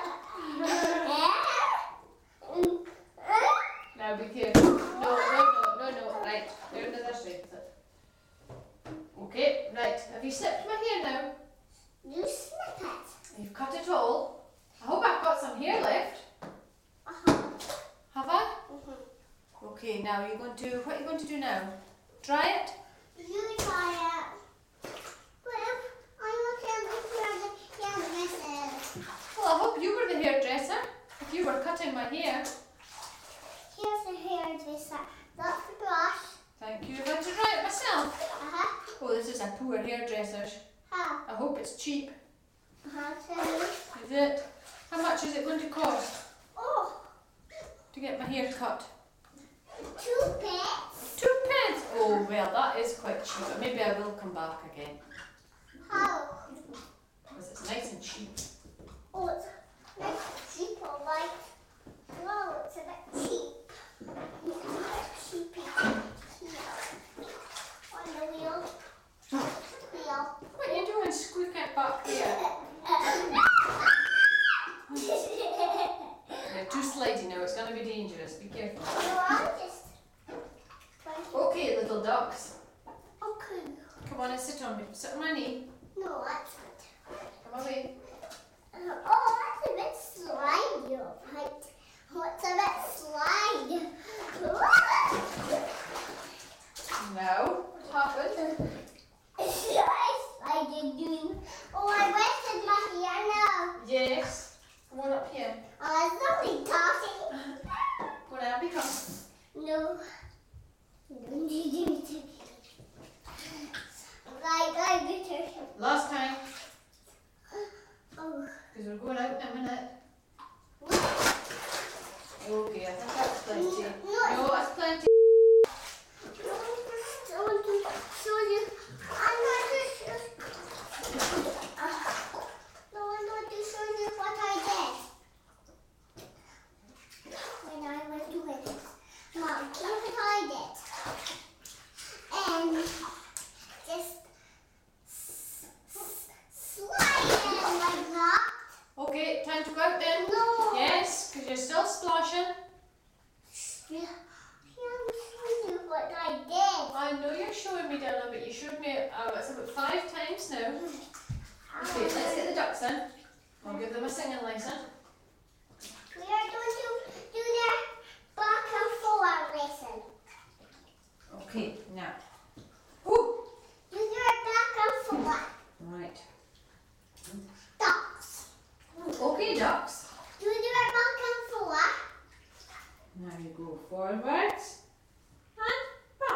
Now be careful. No, no, no, no, no. Right, down to this way. Okay, right. Have you snipped my hair now? You snip it. You've cut it all. I hope I've got some hair left. Uh-huh. Have I? Mm-hmm. Okay, now you're going to, what are you going to do now? Dry it? You try it. Well, I want to look at the hairdresser. Well, I hope you were the hairdresser. If you were cutting my hair. Here's the hairdresser. That's the brush. Thank you. I'm going to dry it myself. Uh-huh. Oh, this is a poor hairdresser's. How? I hope it's cheap. Uh-huh. So, Is it? How much is it going to cost oh, to get my hair cut? two pence. Two pence. Oh, well, that is quite cheap. But maybe I will come back again. How? Because it's nice and cheap. Oh, it's a bit cheap, all right. Well, it's a bit cheap. It's a bit cheapy. Here. On the wheel. Wheel. What are you doing? Squeak it back there. They're too slidey now. It's going to be dangerous. Be careful. No, I'm just... Okay, little ducks. Okay. Come on and sit on me. Sit on my knee. No, that's not. Come away. Uh, oh, that's a bit slimy, right? What's a bit slide? No. What happened? I did doing. Oh, I wetted my hair now. Yes. Come on up here. I was only talking. Go on, Abby, come. No. Right, I get her. Last time. Oh. Because we're going out in a minute. Okay, I think that's plenty. No, that's plenty. I want to show you. I want to show uh, No, I want to show you what I did when I went to it. Mom, look what I did. And just s- s- slide it like that. Okay, time to go out then. No. Yes, because you're still splashing. Yeah, I'm showing you what I did. I know you're showing me, Della, but you showed me uh, it's about five times now. Okay, let's get the ducks in. I'll give them a singing lesson. We are going to do the back and forward lesson. Okay, now. Ooh. Do your back and forward. Right. Ducks. Okay, ducks. Do your back and forward. Now you go forwards and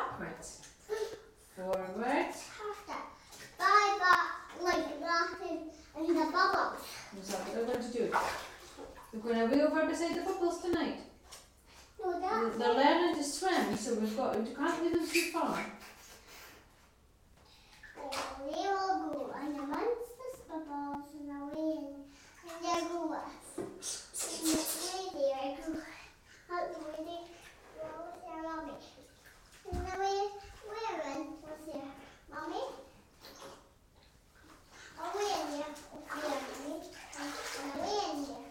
Are we over beside the bubbles tonight? No, that's They're learning to swim, so we've got, we can't leave them too far. They will go and amongst the bubbles and away and, and they go us. And the way they go, out the way they go with their mommy. And the way we're in with their mommy. Away in there with their mommy. And away in there.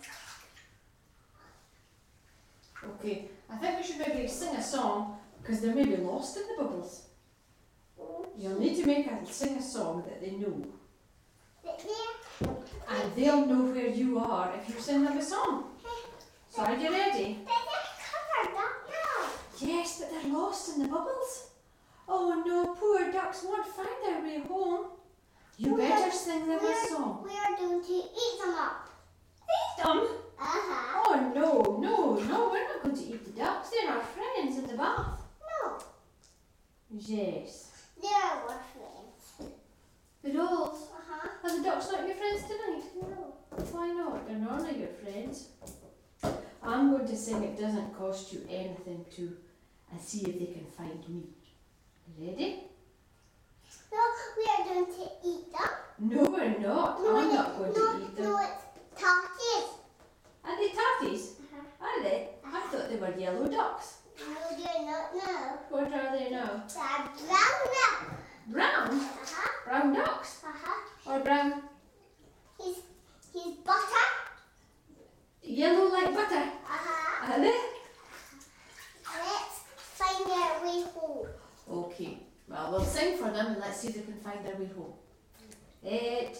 Okay, I think we should maybe sing a song because they're maybe lost in the bubbles. You'll need to make a sing a song that they know. But there, And they'll know where you are if you sing them a song. So are you ready? but they're covered up now. Yes, but they're lost in the bubbles. Oh no, poor ducks won't find their way home. You We better are- sing them we a are- song. We are going to eat them up. Eat them? Uh-huh. Oh no, no, no, we're not going to eat the ducks. They're our friends in the bath. No, Yes. they are our friends. The dolls. Uh-huh. Are the ducks not your friends tonight? No. Why not? They're not your friends. I'm going to sing It Doesn't Cost You Anything To and see if they can find me. Ready? No, we are going to eat them. No, we're not. No, I'm it- not going no, to eat them. No, it's tortoise. Are they tatties? Uh-huh. Are they? I thought they were yellow ducks. No, they're not, no. What are they now? They're brown now. Brown? Uh-huh. Brown ducks? Uh-huh. Or brown He's, he's butter. yellow like butter? Uh-huh. Are they? Let's find their way home. Okay. Well, we'll sing for them and let's see if they can find their way home. It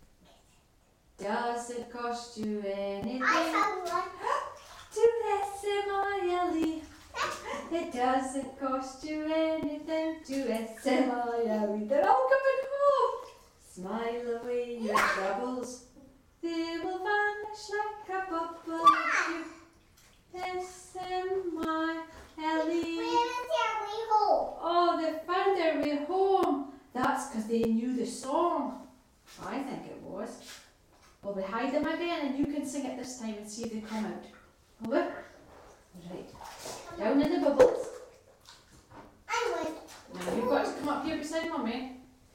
doesn't cost you anything. I found one. To S M I L E. It doesn't cost you anything to S M I L E. They're all coming home. Smile away your troubles. They will vanish like a bubble if you S M I L Where E. is their way home? Oh, they found their way home. That's because they knew the song. I think it was. Well, we hide them again and you can sing it this time and see if they come out. Over. Right. Down in the bubbles. I went. Now you've got to come up here beside Mummy.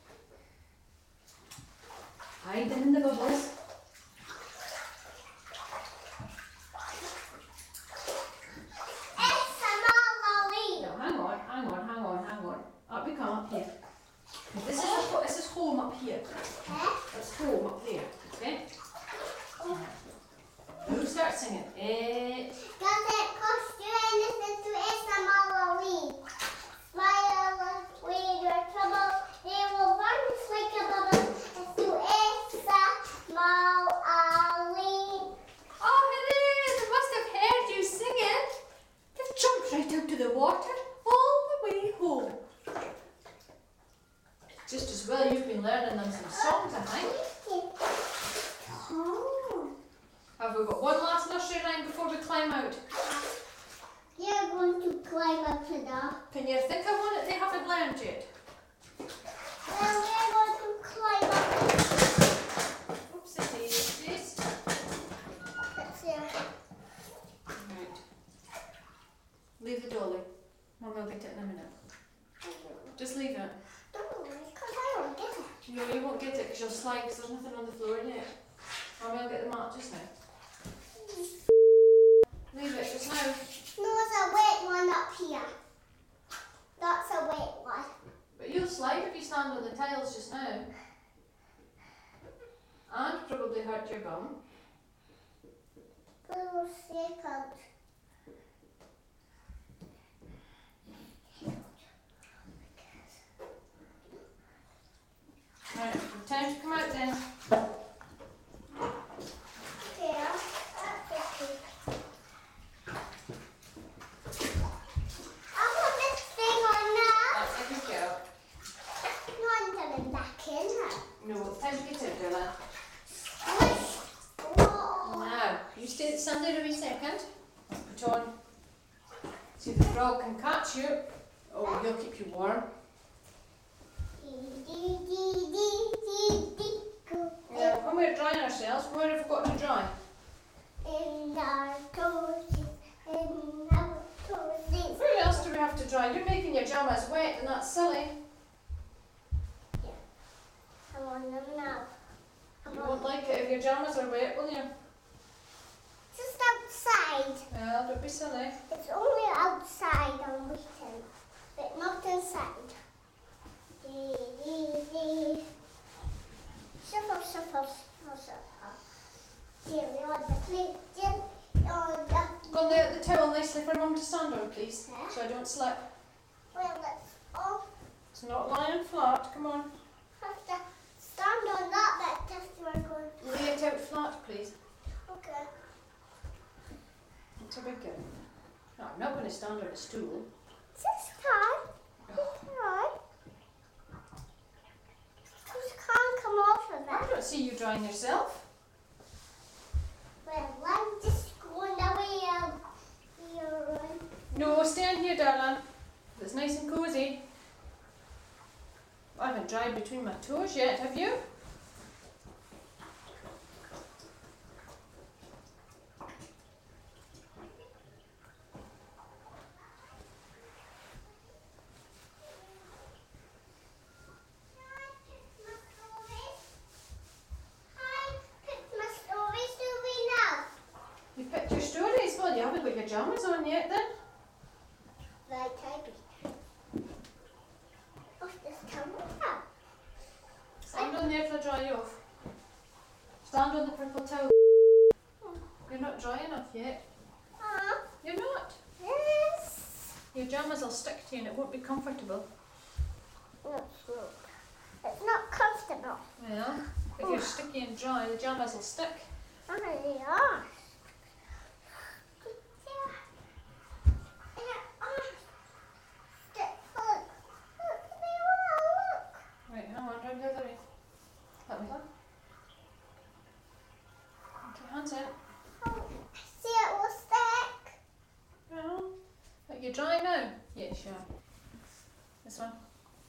Hide them in the bubbles. It's a Molly. No, hang on, hang on, hang on, hang on. Up we come up here. This is, the, this is home up here. Huh? That's home up there. Okay? You start singing. It Does it cost you anything to eat a Molly? Smile away your trouble. They will vanish like a bubble. It's to eat a Molly. Oh, Helene, they must have heard you singing. They've jumped right out to the water all the way home. Just as well you've been learning them some songs, I think. Oh. Have we got one last nursery rhyme before we climb out? You're going to climb up to the. Can you think of one that they haven't learned yet? Well, we're going to climb up. Oopsie daisies. That's there. Right. Leave the dolly. Mum will get it in a minute. Just leave it. Don't worry, because I won't get it. No, you won't get it because you'll slide because there's nothing on the floor in it. Mum will get the mat just now. Leave it just now. No, there's a wet one up here. That's a wet one. But you'll slide if you stand on the tiles just now. And probably hurt your bum. Little second. Right, time to come out then. There. That's okay. I'll put this thing on now. That's a good girl. No, I'm coming back in now. No, it's time to get out, Bella. Whoa. Now, you stay stand there a wee second. Put on. See if the frog can catch you. Oh, he'll keep you warm. Now, when we're drying ourselves, where have we got to dry? In in our toes, in our toes. Where else do we have to dry? You're making your pyjamas wet and that's silly. I want them now. I You want won't like it if your pyjamas are wet, will you? just outside. Well, don't be silly. It's only outside on weekend, but not inside. Dee, dee, dee. Shuffle, shuffle, shuffle, shuffle. Here we are, the plate, Jim. On the... Go and lay out the towel nicely for Mum to stand on, please, Yeah. so I don't slip. Well, let's all It's not lying flat, come on. have to stand on that bit if we're going. Lay it out flat, please. Okay. It's a big girl. No, I'm not going to stand on a stool. This time, this time, you can't come off of I it. don't see you drying yourself. Well, I'm just going away um, here. No, stay in here, darling. It's nice and cosy. I haven't dried between my toes yet, have you? You picked your stories? Well, you haven't got your pyjamas on yet then. Right, I Off this camera. Stand on there till I dry you off. Stand on the purple towel. You're not dry enough yet. Uh, You're not. yes. Your pyjamas will stick to you and it won't be comfortable. No, look. It's not comfortable. Well, if you're sticky and dry, the pyjamas will stick. Oh, they are. Right, hang on, round the other way. That way. Put your hands out. See, it will stick. Well, are you dry now? Yes, you are. This one.